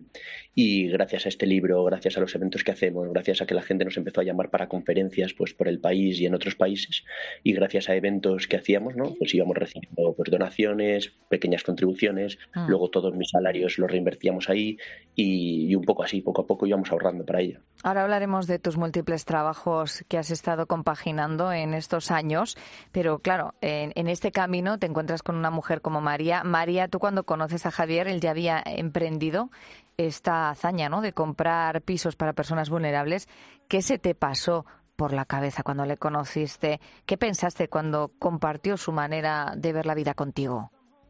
y gracias a este libro, gracias a los eventos que hacemos, gracias a que la gente nos empezó a llamar para conferencias pues por el país y en otros países y gracias a eventos que hacíamos, ¿no? Pues íbamos recibiendo pues donaciones, pequeñas contribuciones, ah. luego todos mis salarios los reinvertíamos ahí y, y un poco así, poco a poco íbamos ahorrando para ello. Ahora hablaremos de tus múltiples trabajos que has estado compaginando en estos años, pero claro, en, en este camino te encuentras encuentras con una mujer como María. María, tú cuando conoces a Javier, él ya había emprendido esta hazaña, ¿no?, de comprar pisos para personas vulnerables. ¿Qué se te pasó por la cabeza cuando le conociste? ¿Qué pensaste cuando compartió su manera de ver la vida contigo?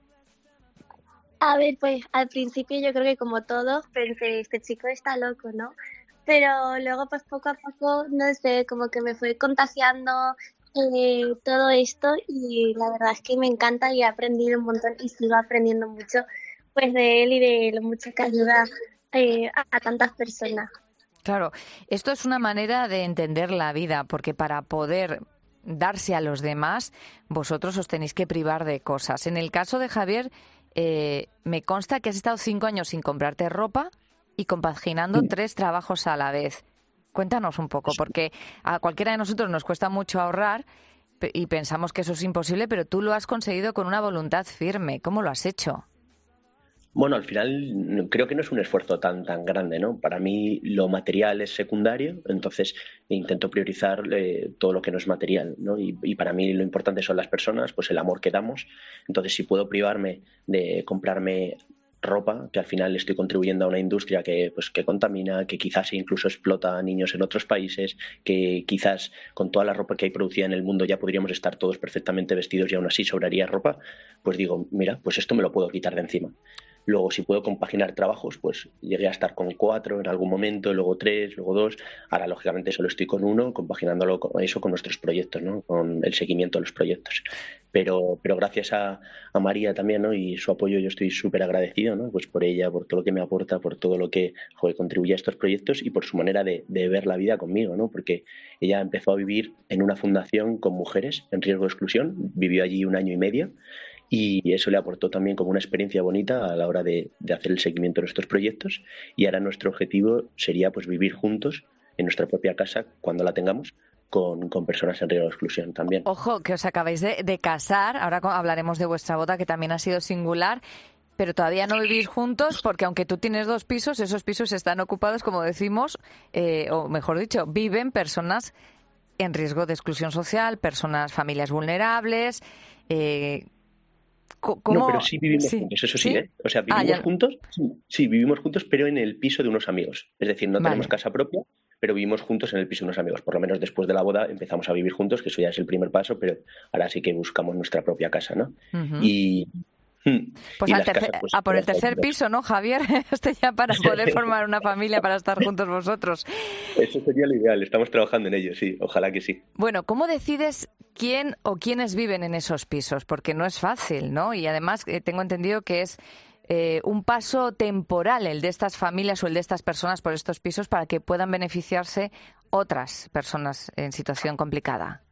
A ver, pues al principio yo creo que como todos pensé, este chico está loco, ¿no? Pero luego pues poco a poco, no sé, como que me fue contagiando Eh, todo esto y la verdad es que me encanta y he aprendido un montón y sigo aprendiendo mucho pues de él y de lo mucho que ayuda eh, a, a tantas personas. Claro, esto es una manera de entender la vida, porque para poder darse a los demás, vosotros os tenéis que privar de cosas. En el caso de Javier, eh, me consta que has estado cinco años sin comprarte ropa y compaginando sí. tres trabajos a la vez. Cuéntanos un poco, porque a cualquiera de nosotros nos cuesta mucho ahorrar y pensamos que eso es imposible, pero tú lo has conseguido con una voluntad firme. ¿Cómo lo has hecho? Bueno, al final creo que no es un esfuerzo tan tan grande, ¿no? Para mí lo material es secundario, entonces intento priorizar eh, todo lo que no es material, ¿no? Y, y para mí lo importante son las personas, pues el amor que damos. Entonces, si puedo privarme de comprarme ropa, que al final estoy contribuyendo a una industria que, pues, que contamina, que quizás incluso explota a niños en otros países, que quizás con toda la ropa que hay producida en el mundo ya podríamos estar todos perfectamente vestidos y aún así sobraría ropa, pues digo, mira, pues esto me lo puedo quitar de encima. Luego, si puedo compaginar trabajos, pues llegué a estar con cuatro en algún momento, luego tres, luego dos. Ahora, lógicamente, solo estoy con uno, compaginándolo con eso con nuestros proyectos, ¿no? Con el seguimiento de los proyectos. Pero, pero gracias a, a María también, ¿no? Y su apoyo, yo estoy súper agradecido, ¿no? Pues por ella, por todo lo que me aporta, por todo lo que, joder, contribuye a estos proyectos y por su manera de, de ver la vida conmigo, ¿no? Porque ella empezó a vivir en una fundación con mujeres en riesgo de exclusión, vivió allí un año y medio. Y eso le aportó también como una experiencia bonita a la hora de, de hacer el seguimiento de nuestros proyectos. Y ahora nuestro objetivo sería pues vivir juntos en nuestra propia casa cuando la tengamos con, con personas en riesgo de exclusión también. Ojo, que os acabáis de, de casar. Ahora hablaremos de vuestra boda, que también ha sido singular. Pero todavía no vivís juntos porque aunque tú tienes dos pisos, esos pisos están ocupados, como decimos, eh, o mejor dicho, viven personas en riesgo de exclusión social, personas, familias vulnerables. Eh, ¿Cómo? No, pero sí vivimos sí. juntos, eso sí, ¿Sí? ¿eh? O sea, vivimos ah, juntos, sí, sí, vivimos juntos, pero en el piso de unos amigos. Es decir, no vale. tenemos casa propia, pero vivimos juntos en el piso de unos amigos. Por lo menos después de la boda empezamos a vivir juntos, que eso ya es el primer paso, pero ahora sí que buscamos nuestra propia casa, ¿no? Uh-huh. Y... Pues, al tercer, casas, pues a por el tercer piso, ¿no, Javier? Este ya para poder formar una familia, para estar juntos vosotros. Eso sería lo ideal, estamos trabajando en ello, sí, ojalá que sí. Bueno, ¿cómo decides quién o quiénes viven en esos pisos? Porque no es fácil, ¿no? Y además eh, tengo entendido que es eh, un paso temporal el de estas familias o el de estas personas por estos pisos para que puedan beneficiarse otras personas en situación complicada.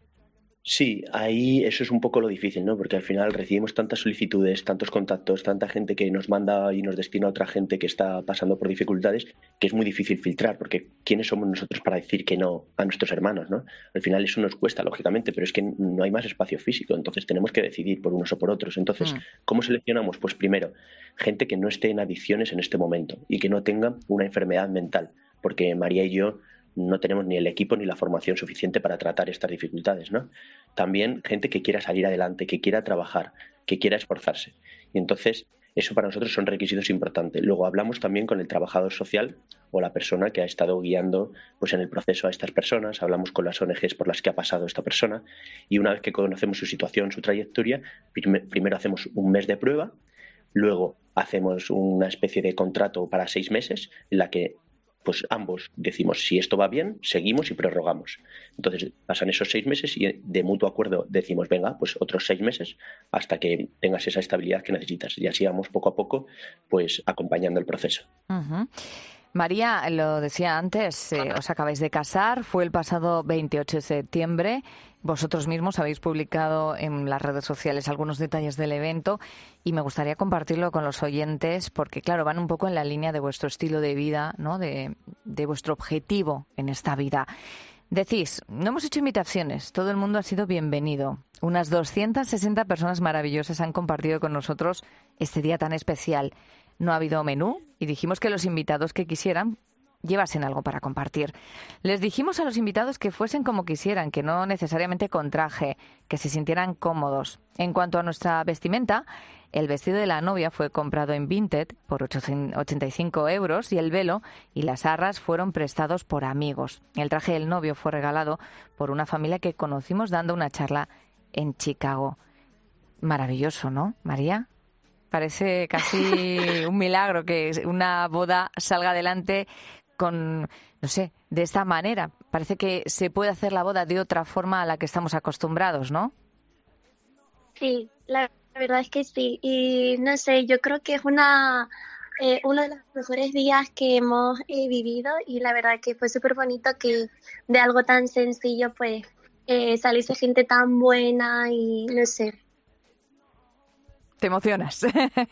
Sí, ahí eso es un poco lo difícil, ¿no? Porque al final recibimos tantas solicitudes, tantos contactos, tanta gente que nos manda y nos destina a otra gente que está pasando por dificultades, que es muy difícil filtrar, porque ¿quiénes somos nosotros para decir que no a nuestros hermanos, ¿no? Al final eso nos cuesta, lógicamente, pero es que no hay más espacio físico, entonces tenemos que decidir por unos o por otros. Entonces, mm. ¿cómo seleccionamos? Pues primero, gente que no esté en adicciones en este momento y que no tenga una enfermedad mental, porque María y yo no tenemos ni el equipo ni la formación suficiente para tratar estas dificultades, ¿no? También gente que quiera salir adelante, que quiera trabajar, que quiera esforzarse. Y entonces, eso para nosotros son requisitos importantes. Luego hablamos también con el trabajador social o la persona que ha estado guiando pues, en el proceso a estas personas. Hablamos con las O N Ges por las que ha pasado esta persona. Y una vez que conocemos su situación, su trayectoria, prim- primero hacemos un mes de prueba, luego hacemos una especie de contrato para seis meses en la que pues ambos decimos si esto va bien, seguimos y prorrogamos. Entonces pasan esos seis meses y de mutuo acuerdo decimos venga, pues otros seis meses hasta que tengas esa estabilidad que necesitas. Y así vamos poco a poco pues acompañando el proceso. Uh-huh. María, lo decía antes, eh, os acabáis de casar, fue el pasado veintiocho de septiembre. Vosotros mismos habéis publicado en las redes sociales algunos detalles del evento y me gustaría compartirlo con los oyentes porque, claro, van un poco en la línea de vuestro estilo de vida, ¿no? De, de vuestro objetivo en esta vida. Decís, no hemos hecho invitaciones, todo el mundo ha sido bienvenido. Unas doscientas sesenta personas maravillosas han compartido con nosotros este día tan especial. No ha habido menú y dijimos que los invitados que quisieran llevasen algo para compartir. Les dijimos a los invitados que fuesen como quisieran, que no necesariamente con traje, que se sintieran cómodos. En cuanto a nuestra vestimenta, el vestido de la novia fue comprado en Vinted por ochenta y cinco euros y el velo y las arras fueron prestados por amigos. El traje del novio fue regalado por una familia que conocimos dando una charla en Chicago. Maravilloso, ¿no, María? Parece casi un milagro que una boda salga adelante con, no sé, de esta manera. Parece que se puede hacer la boda de otra forma a la que estamos acostumbrados, ¿no? Sí, la verdad es que sí. Y no sé, yo creo que es una eh, uno de los mejores días que hemos eh, vivido y la verdad que fue súper bonito que de algo tan sencillo pues eh, saliese gente tan buena y no sé. Te emocionas.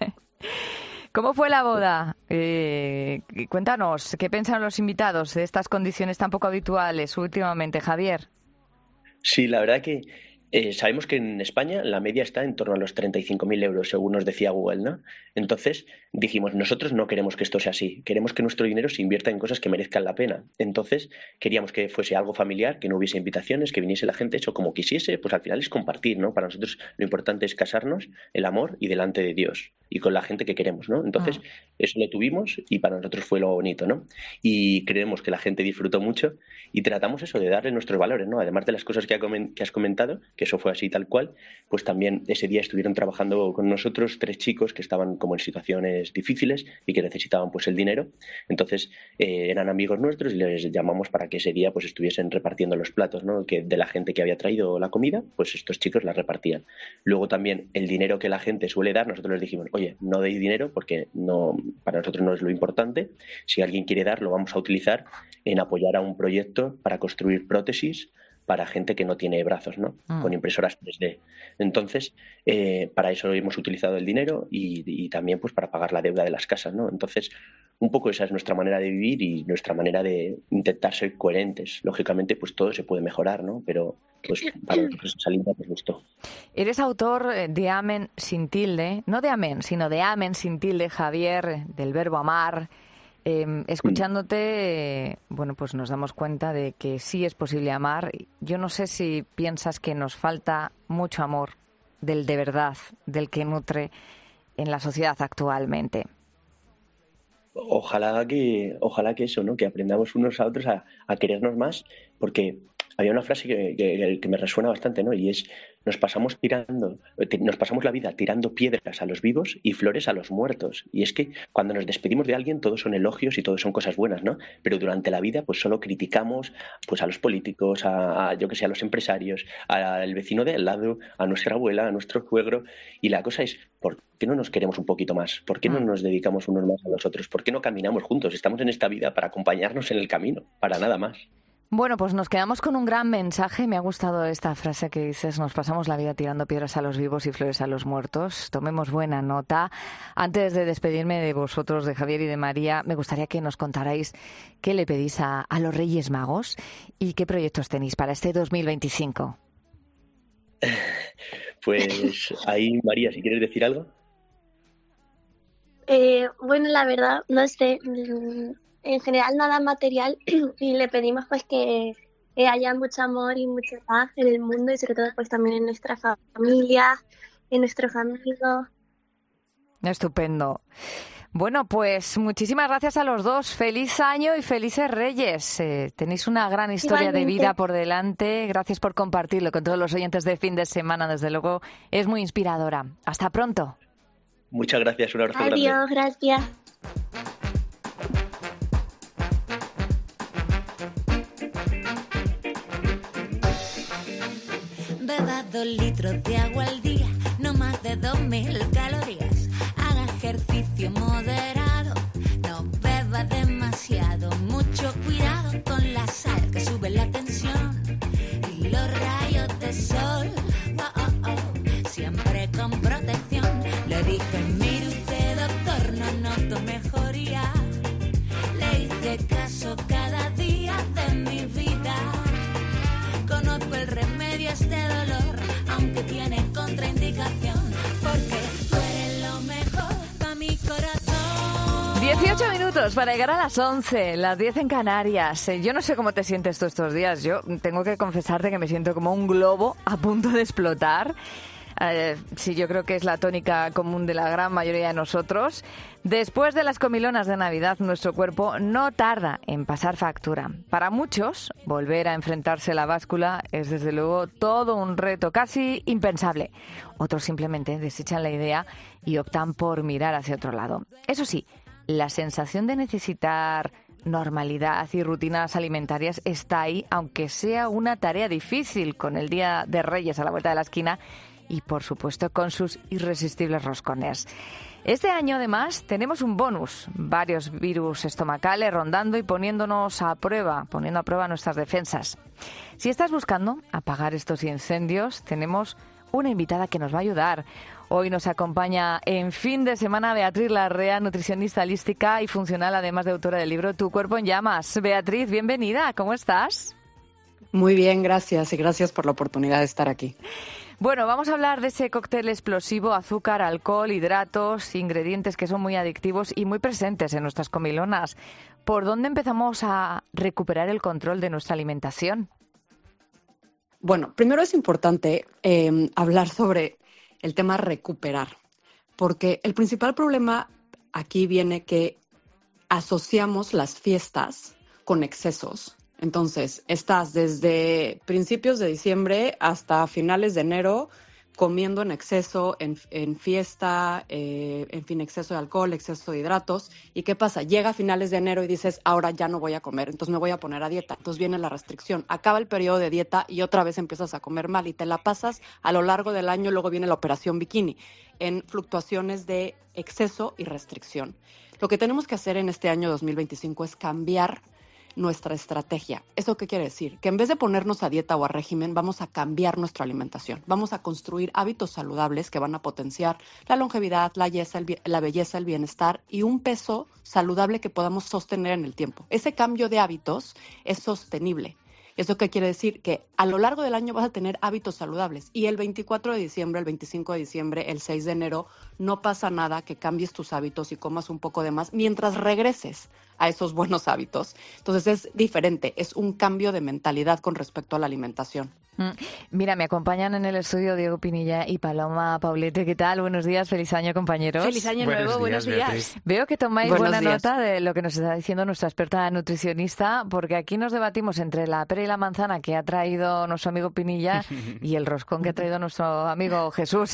¿Cómo fue la boda? Eh, cuéntanos, ¿qué pensaron los invitados de estas condiciones tan poco habituales últimamente, Javier? Sí, la verdad que Eh, sabemos que en España la media está en torno a los treinta y cinco mil euros, según nos decía Google, ¿no? Entonces dijimos, nosotros no queremos que esto sea así, queremos que nuestro dinero se invierta en cosas que merezcan la pena. Entonces queríamos que fuese algo familiar, que no hubiese invitaciones, que viniese la gente hecho como quisiese, pues al final es compartir, ¿no? Para nosotros lo importante es casarnos, el amor y delante de Dios y con la gente que queremos, ¿no? Entonces ah. eso lo tuvimos y para nosotros fue lo bonito, ¿no? Y creemos que la gente disfrutó mucho y tratamos eso de darle nuestros valores, ¿no? Además de las cosas que, ha coment- que has comentado, que eso fue así tal cual, pues también ese día estuvieron trabajando con nosotros tres chicos que estaban como en situaciones difíciles y que necesitaban pues el dinero. Entonces eh, eran amigos nuestros y les llamamos para que ese día pues estuviesen repartiendo los platos, ¿no? Que de la gente que había traído la comida, pues estos chicos la repartían. Luego también el dinero que la gente suele dar, nosotros les dijimos, oye, no deis dinero porque no, para nosotros no es lo importante. Si alguien quiere dar, lo vamos a utilizar en apoyar a un proyecto para construir prótesis para gente que no tiene brazos, ¿no? Mm. Con impresoras tres D. Entonces, eh, para eso hemos utilizado el dinero y, y también pues para pagar la deuda de las casas, ¿no? Entonces, un poco esa es nuestra manera de vivir y nuestra manera de intentar ser coherentes. Lógicamente, pues todo se puede mejorar, ¿no? Pero pues para nosotros esa línea nos gustó. Eres autor de Amén sin tilde, no de Amén, sino de Amén sin tilde, Javier, del verbo amar. Eh, escuchándote, eh, bueno, pues nos damos cuenta de que sí es posible amar. Yo no sé si piensas que nos falta mucho amor, del de verdad, del que nutre en la sociedad actualmente. Ojalá que, ojalá que eso, ¿no? Que aprendamos unos a otros a, a querernos más, porque había una frase que, que, que me resuena bastante, ¿no? Y es, nos pasamos tirando, nos pasamos la vida tirando piedras a los vivos y flores a los muertos. Y es que cuando nos despedimos de alguien, todos son elogios y todos son cosas buenas, ¿no? Pero durante la vida, pues solo criticamos pues a los políticos, a, a yo que sé, a los empresarios, al vecino de al lado, a nuestra abuela, a nuestro suegro. Y la cosa es, ¿por qué no nos queremos un poquito más? ¿Por qué no nos dedicamos unos más a los otros? ¿Por qué no caminamos juntos? Estamos en esta vida para acompañarnos en el camino, para nada más. Bueno, pues nos quedamos con un gran mensaje. Me ha gustado esta frase que dices, nos pasamos la vida tirando piedras a los vivos y flores a los muertos. Tomemos buena nota. Antes de despedirme de vosotros, de Javier y de María, me gustaría que nos contarais qué le pedís a, a los Reyes Magos y qué proyectos tenéis para este dos mil veinticinco. Pues ahí, María, si quieres decir algo. Eh, bueno, la verdad, no sé... En general nada material y le pedimos pues que eh, haya mucho amor y mucha paz en el mundo y sobre todo pues también en nuestra familia, en nuestros amigos. Estupendo. Bueno, pues muchísimas gracias a los dos. Feliz año y felices Reyes. Eh, tenéis una gran historia Igualmente. de vida por delante. Gracias por compartirlo con todos los oyentes de fin de semana. Desde luego es muy inspiradora. Hasta pronto. Muchas gracias. Un abrazo grande. Adiós, gracias. Beba dos litros de agua al día, no más de dos mil calorías. Haga ejercicio moderado, no beba demasiado. Mucho cuidado con la sal que sube la tensión y los rayos de sol. Oh, oh, oh, siempre con protección. Le dije, mire usted, doctor, no noto mejoría. Le hice caso cada día de mi vida. Conozco el remedio a este dolor, aunque tiene contraindicación, porque tú eres lo mejor para mi corazón. dieciocho minutos para llegar a las once, las diez en Canarias. Yo no sé cómo te sientes tú estos días. Yo tengo que confesarte que me siento como un globo a punto de explotar. Eh, sí, yo creo que es la tónica común de la gran mayoría de nosotros. Después de las comilonas de Navidad, nuestro cuerpo no tarda en pasar factura. Para muchos, volver a enfrentarse a la báscula es desde luego todo un reto casi impensable. Otros simplemente desechan la idea y optan por mirar hacia otro lado. Eso sí, la sensación de necesitar normalidad y rutinas alimentarias está ahí, aunque sea una tarea difícil con el Día de Reyes a la vuelta de la esquina y, por supuesto, con sus irresistibles roscones. Este año, además, tenemos un bonus. Varios virus estomacales rondando y poniéndonos a prueba, poniendo a prueba nuestras defensas. Si estás buscando apagar estos incendios, tenemos una invitada que nos va a ayudar. Hoy nos acompaña en fin de semana Beatriz Larrea, nutricionista holística y funcional, además de autora del libro Tu cuerpo en llamas. Beatriz, bienvenida. ¿Cómo estás? Muy bien, gracias y gracias por la oportunidad de estar aquí. Bueno, vamos a hablar de ese cóctel explosivo, azúcar, alcohol, hidratos, ingredientes que son muy adictivos y muy presentes en nuestras comilonas. ¿Por dónde empezamos a recuperar el control de nuestra alimentación? Bueno, primero es importante eh, hablar sobre el tema recuperar, porque el principal problema aquí viene que asociamos las fiestas con excesos. Entonces, estás desde principios de diciembre hasta finales de enero comiendo en exceso, en, en fiesta, eh, en fin, exceso de alcohol, exceso de hidratos. ¿Y qué pasa? Llega a finales de enero y dices, ahora ya no voy a comer, entonces me voy a poner a dieta. Entonces viene la restricción, acaba el periodo de dieta y otra vez empiezas a comer mal y te la pasas a lo largo del año. Luego viene la operación bikini en fluctuaciones de exceso y restricción. Lo que tenemos que hacer en este año dos mil veinticinco es cambiar nuestra estrategia. ¿Eso qué quiere decir? Que en vez de ponernos a dieta o a régimen, vamos a cambiar nuestra alimentación. Vamos a construir hábitos saludables que van a potenciar la longevidad, la belleza, el, la belleza, el bienestar y un peso saludable que podamos sostener en el tiempo. Ese cambio de hábitos es sostenible. ¿Eso qué quiere decir? Que a lo largo del año vas a tener hábitos saludables y el veinticuatro de diciembre, el veinticinco de diciembre, el seis de enero, no pasa nada que cambies tus hábitos y comas un poco de más mientras regreses a esos buenos hábitos. Entonces es diferente, es un cambio de mentalidad con respecto a la alimentación. Mira, me acompañan en el estudio Diego Pinilla y Paloma Paulete. ¿Qué tal? Buenos días, feliz año, compañeros. Feliz año nuevo, buenos días. Buenos días. Veo que tomáis Buenos buena días. nota de lo que nos está diciendo nuestra experta nutricionista, porque aquí nos debatimos entre la pera y la manzana que ha traído nuestro amigo Pinilla y el roscón que ha traído nuestro amigo Jesús.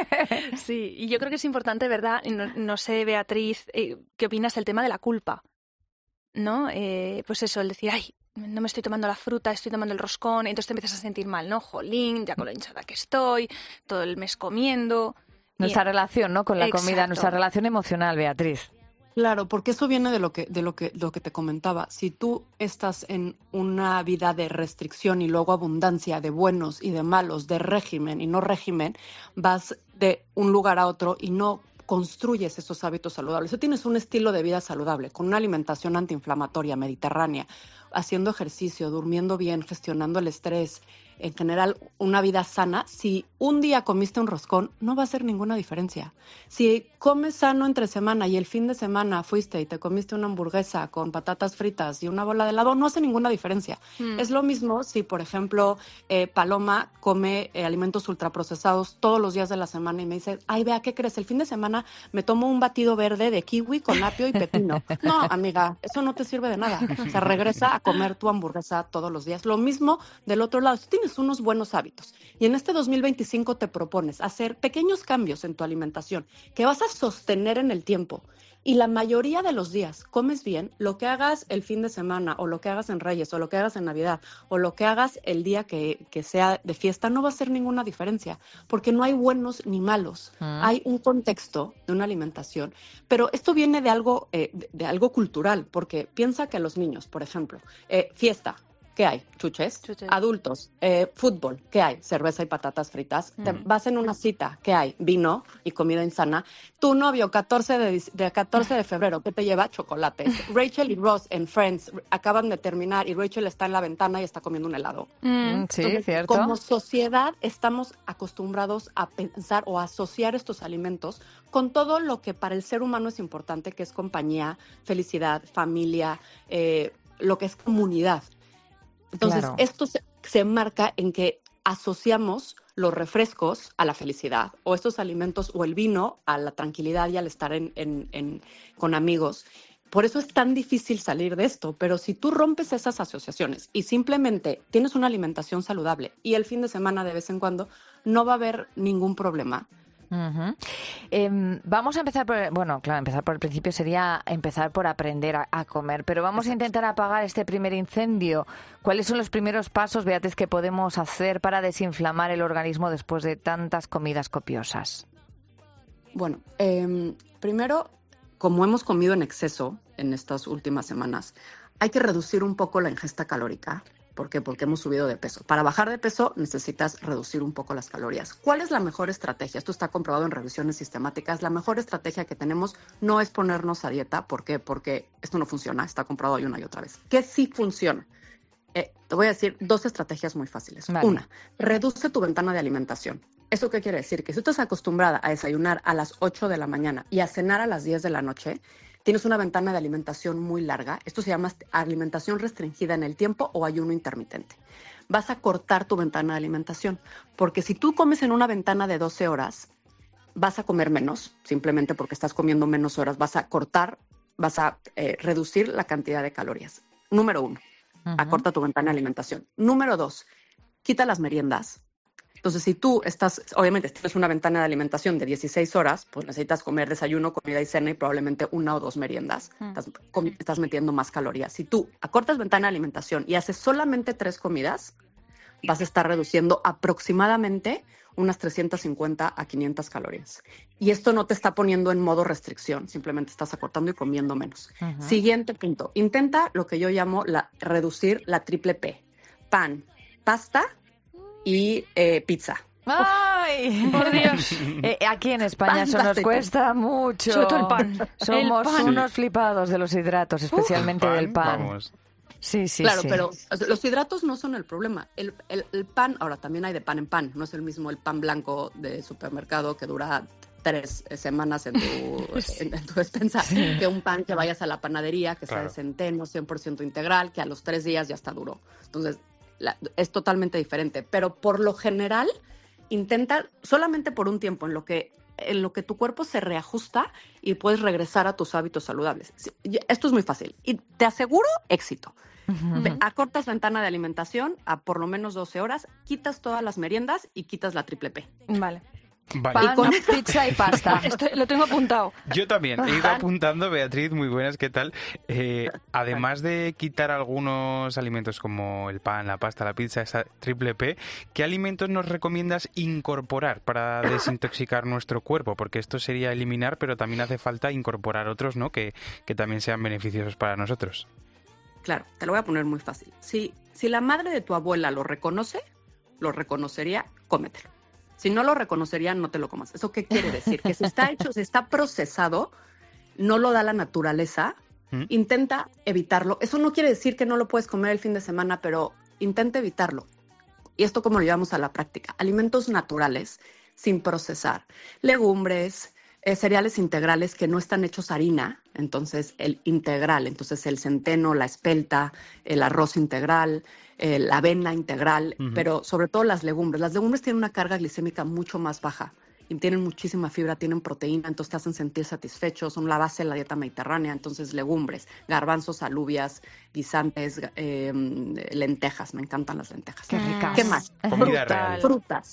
Sí, y yo creo que es importante, ¿verdad? No, no sé, Beatriz, eh, ¿qué opinas del tema de la culpa? ¿No? Eh, pues eso, el decir, ay, no me estoy tomando la fruta, estoy tomando el roscón, entonces te empiezas a sentir mal, ¿no? Jolín, ya con lo hinchada que estoy, todo el mes comiendo. Nuestra y... relación, ¿no? Con la Exacto. comida, nuestra relación emocional, Beatriz. Claro, porque eso viene de lo que de lo que lo que te comentaba. Si tú estás en una vida de restricción y luego abundancia, de buenos y de malos, de régimen y no régimen, vas de un lugar a otro y no construyes esos hábitos saludables. Tú tienes un estilo de vida saludable, con una alimentación antiinflamatoria, mediterránea, haciendo ejercicio, durmiendo bien, gestionando el estrés, en general una vida sana. Si un día comiste un roscón, no va a hacer ninguna diferencia. Si comes sano entre semana y el fin de semana fuiste y te comiste una hamburguesa con patatas fritas y una bola de helado, no hace ninguna diferencia. Mm. Es lo mismo si, por ejemplo, eh, Paloma come eh, alimentos ultraprocesados todos los días de la semana y me dice, ay, vea, ¿qué crees? El fin de semana me tomo un batido verde de kiwi con apio y pepino. No, amiga, eso no te sirve de nada. O sea, regresa a comer tu hamburguesa todos los días. Lo mismo del otro lado. Si tienes unos buenos hábitos y en este dos mil veinticinco te propones hacer pequeños cambios en tu alimentación que vas a sostener en el tiempo y la mayoría de los días comes bien, lo que hagas el fin de semana o lo que hagas en Reyes o lo que hagas en Navidad o lo que hagas el día que, que sea de fiesta, no va a hacer ninguna diferencia porque no hay buenos ni malos. Ah. Hay un contexto de una alimentación, pero esto viene de algo, eh, de, de algo cultural, porque piensa que los niños, por ejemplo, eh, fiesta, ¿qué hay? Chuches. Chuches. Adultos, eh, fútbol, ¿qué hay? Cerveza y patatas fritas. Mm. Te vas en una cita, ¿qué hay? Vino y comida insana. Tu novio, catorce de, de, catorce de febrero, ¿qué te lleva? Chocolates. Rachel y Ross en Friends acaban de terminar y Rachel está en la ventana y está comiendo un helado. Mm, sí, Entonces, cierto. Como sociedad estamos acostumbrados a pensar o a asociar estos alimentos con todo lo que para el ser humano es importante, que es compañía, felicidad, familia, eh, lo que es comunidad. Entonces, claro. esto se, se marca en que asociamos los refrescos a la felicidad, o estos alimentos, o el vino a la tranquilidad y al estar en, en, en, con amigos. Por eso es tan difícil salir de esto, pero si tú rompes esas asociaciones y simplemente tienes una alimentación saludable y el fin de semana de vez en cuando, no va a haber ningún problema. Uh-huh. Eh, vamos a empezar por, bueno, claro, empezar por el principio sería empezar por aprender a, a comer, pero vamos a intentar apagar este primer incendio. ¿Cuáles son los primeros pasos, Beatriz, que podemos hacer para desinflamar el organismo después de tantas comidas copiosas? Bueno, eh, primero, como hemos comido en exceso en estas últimas semanas, hay que reducir un poco la ingesta calórica. ¿Por qué? Porque hemos subido de peso. Para bajar de peso necesitas reducir un poco las calorías. ¿Cuál es la mejor estrategia? Esto está comprobado en revisiones sistemáticas. La mejor estrategia que tenemos no es ponernos a dieta. ¿Por qué? Porque esto no funciona. Está comprobado una y otra vez. ¿Qué sí funciona? Eh, te voy a decir dos estrategias muy fáciles. Vale. Una, reduce tu ventana de alimentación. ¿Eso qué quiere decir? Que si tú estás acostumbrada a desayunar a las ocho de la mañana y a cenar a las diez de la noche, tienes una ventana de alimentación muy larga. Esto se llama alimentación restringida en el tiempo o ayuno intermitente. Vas a cortar tu ventana de alimentación, porque si tú comes en una ventana de doce horas, vas a comer menos, simplemente porque estás comiendo menos horas, vas a cortar, vas a eh, reducir la cantidad de calorías. Número uno, uh-huh. acorta tu ventana de alimentación. Número dos, quita las meriendas. Entonces, si tú estás, obviamente, tienes una ventana de alimentación de dieciséis horas, pues necesitas comer desayuno, comida y cena y probablemente una o dos meriendas. Mm. Estás, com, estás metiendo más calorías. Si tú acortas ventana de alimentación y haces solamente tres comidas, vas a estar reduciendo aproximadamente unas trescientas cincuenta a quinientas calorías. Y esto no te está poniendo en modo restricción, simplemente estás acortando y comiendo menos. Uh-huh. Siguiente punto. Intenta lo que yo llamo la, reducir la triple P. Pan, pasta y eh, pizza. ¡Ay! Por Dios. Eh, aquí en España eso nos cuesta mucho. Sobre todo el pan. Somos el pan. unos flipados de los hidratos, especialmente Uf, del pan. Vamos. Sí, sí, claro, sí. pero los hidratos no son el problema. El, el, el pan, ahora también hay de pan en pan. No es el mismo el pan blanco de supermercado que dura tres semanas en tu, en, en tu despensa, sí. que un pan que vayas a la panadería, que claro. sea de centeno, cien por ciento integral, que a los tres días ya está duro. Entonces, la, es totalmente diferente. Pero por lo general, intenta solamente por un tiempo en lo que en lo que tu cuerpo se reajusta y puedes regresar a tus hábitos saludables. Esto es muy fácil y te aseguro éxito. Uh-huh. Acortas ventana de alimentación a por lo menos doce horas, quitas todas las meriendas y quitas la triple P. Vale. Vale. Pan, y con pizza y pasta. Esto lo tengo apuntado. Yo también he ido apuntando, Beatriz, muy buenas, ¿qué tal? Eh, además de quitar algunos alimentos como el pan, la pasta, la pizza, esa triple P, ¿qué alimentos nos recomiendas incorporar para desintoxicar nuestro cuerpo? Porque esto sería eliminar, pero también hace falta incorporar otros, ¿no? Que, que también sean beneficiosos para nosotros. Claro, te lo voy a poner muy fácil. Si, si la madre de tu abuela lo reconoce, lo reconocería, cómetelo. Si no lo reconocería, no te lo comas. ¿Eso qué quiere decir? Que si está hecho, si está procesado, no lo da la naturaleza, ¿Mm? Intenta evitarlo. Eso no quiere decir que no lo puedes comer el fin de semana, pero intenta evitarlo. Y esto como lo llevamos a la práctica. Alimentos naturales, sin procesar. Legumbres, eh, cereales integrales que no están hechos harina, entonces el integral, entonces el centeno, la espelta, el arroz integral, eh, la avena integral, uh-huh. pero sobre todo las legumbres. Las legumbres tienen una carga glicémica mucho más baja y tienen muchísima fibra, tienen proteína, entonces te hacen sentir satisfechos, son la base de la dieta mediterránea, entonces legumbres, garbanzos, alubias, guisantes, eh, lentejas, me encantan las lentejas. Qué ricas. ¿Qué más? Comida Frutas, real. frutas,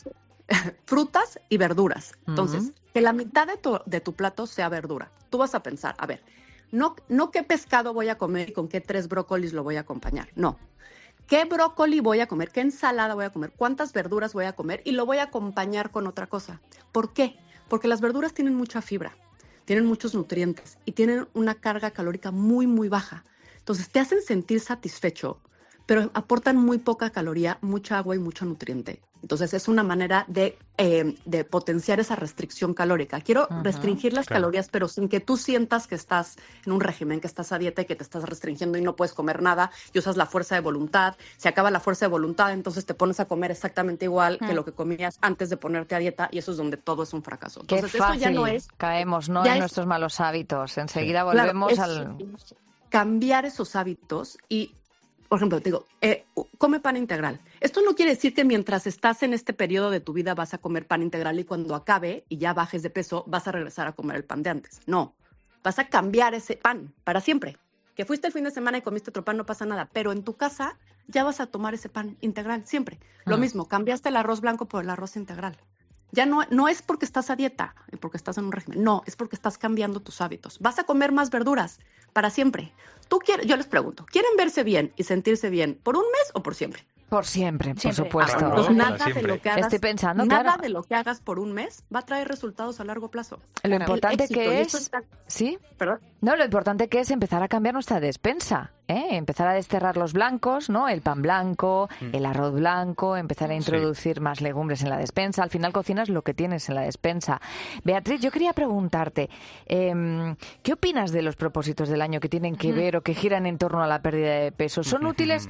frutas y verduras. Entonces, Uh-huh. que la mitad de tu, de tu plato sea verdura. Tú vas a pensar, a ver, no, no qué pescado voy a comer y con qué tres brócolis lo voy a acompañar, no. ¿Qué brócoli voy a comer? ¿Qué ensalada voy a comer? ¿Cuántas verduras voy a comer? Y lo voy a acompañar con otra cosa. ¿Por qué? Porque las verduras tienen mucha fibra, tienen muchos nutrientes y tienen una carga calórica muy, muy baja. Entonces te hacen sentir satisfecho, pero aportan muy poca caloría, mucha agua y mucho nutriente. Entonces es una manera de, eh, de potenciar esa restricción calórica. Quiero uh-huh. restringir las claro. calorías, pero sin que tú sientas que estás en un régimen, que estás a dieta y que te estás restringiendo y no puedes comer nada y usas la fuerza de voluntad. Se acaba la fuerza de voluntad, entonces te pones a comer exactamente igual uh-huh. que lo que comías antes de ponerte a dieta y eso es donde todo es un fracaso. Entonces Qué fácil. Esto ya no es... Caemos, ¿no? En es, nuestros malos hábitos. Enseguida sí. volvemos claro, al... cambiar esos hábitos y... Por ejemplo, te digo, eh, come pan integral. Esto no quiere decir que mientras estás en este periodo de tu vida vas a comer pan integral y cuando acabe y ya bajes de peso vas a regresar a comer el pan de antes. No, vas a cambiar ese pan para siempre. Que fuiste el fin de semana y comiste otro pan, no pasa nada. Pero en tu casa ya vas a tomar ese pan integral siempre. Lo ah. mismo, cambiaste el arroz blanco por el arroz integral. Ya no, no es porque estás a dieta, porque estás en un régimen. No, es porque estás cambiando tus hábitos. Vas a comer más verduras para siempre. Tú quieres, yo les pregunto, ¿quieren verse bien y sentirse bien por un mes o por siempre? Por siempre, por siempre. supuesto. Ah, pues nada de lo que hagas, Estoy pensando, nada claro. de lo que hagas por un mes va a traer resultados a largo plazo. Lo importante éxito, que es, está... ¿sí? ¿Perdón? No, lo importante que es empezar a cambiar nuestra despensa, ¿eh? Empezar a desterrar los blancos, ¿no? El pan blanco, mm. el arroz blanco, empezar a introducir sí. más legumbres en la despensa. Al final cocinas lo que tienes en la despensa. Beatriz, yo quería preguntarte, eh, ¿qué opinas de los propósitos del año que tienen que mm. ver o que giran en torno a la pérdida de peso? ¿Son mm-hmm. útiles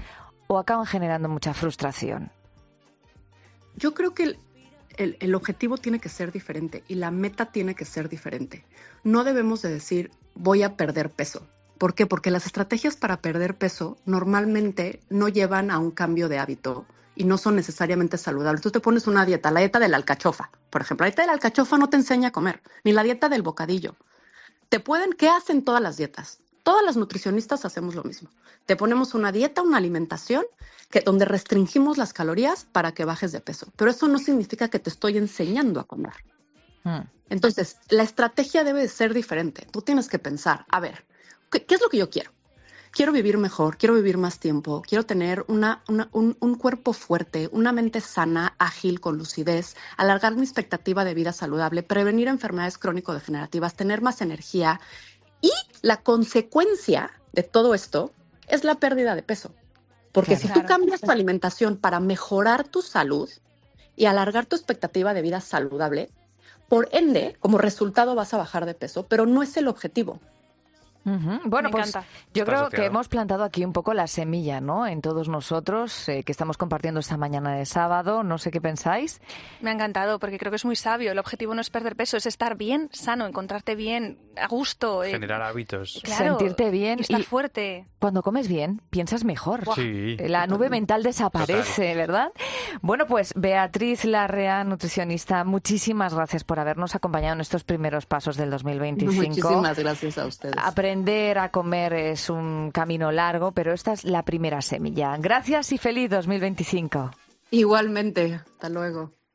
o acaban generando mucha frustración? Yo creo que el, el, el objetivo tiene que ser diferente y la meta tiene que ser diferente. No debemos de decir, voy a perder peso. ¿Por qué? Porque las estrategias para perder peso normalmente no llevan a un cambio de hábito y no son necesariamente saludables. Tú te pones una dieta, la dieta de la alcachofa, por ejemplo. La dieta de la alcachofa no te enseña a comer, ni la dieta del bocadillo. Te pueden, ¿qué hacen todas las dietas? Todas las nutricionistas hacemos lo mismo. Te ponemos una dieta, una alimentación, que, donde restringimos las calorías para que bajes de peso. Pero eso no significa que te estoy enseñando a comer. Hmm. Entonces, la estrategia debe de ser diferente. Tú tienes que pensar, a ver, ¿qué, qué es lo que yo quiero? Quiero vivir mejor, quiero vivir más tiempo, quiero tener una, una, un, un cuerpo fuerte, una mente sana, ágil, con lucidez, alargar mi expectativa de vida saludable, prevenir enfermedades crónico-degenerativas, tener más energía. Y la consecuencia de todo esto es la pérdida de peso. Porque claro, si tú cambias tu alimentación para mejorar tu salud y alargar tu expectativa de vida saludable, por ende, como resultado vas a bajar de peso, pero no es el objetivo. Uh-huh. Bueno, Me pues encanta. yo Está creo asociado. que hemos plantado aquí un poco la semilla, ¿no? En todos nosotros, eh, que estamos compartiendo esta mañana de sábado. No sé qué pensáis. Me ha encantado, porque creo que es muy sabio. El objetivo no es perder peso, es estar bien, sano, encontrarte bien, a gusto. Eh, Generar hábitos. Claro, sentirte bien. Y estar y fuerte. Cuando comes bien, piensas mejor. Sí. La nube mental desaparece, Total. ¿verdad? Bueno, pues Beatriz Larrea, nutricionista, muchísimas gracias por habernos acompañado en estos primeros pasos del dos mil veinticinco. Muchísimas gracias a ustedes. Aprender a comer es un camino largo, pero esta es la primera semilla. Gracias y feliz dos mil veinticinco. Igualmente. Hasta luego.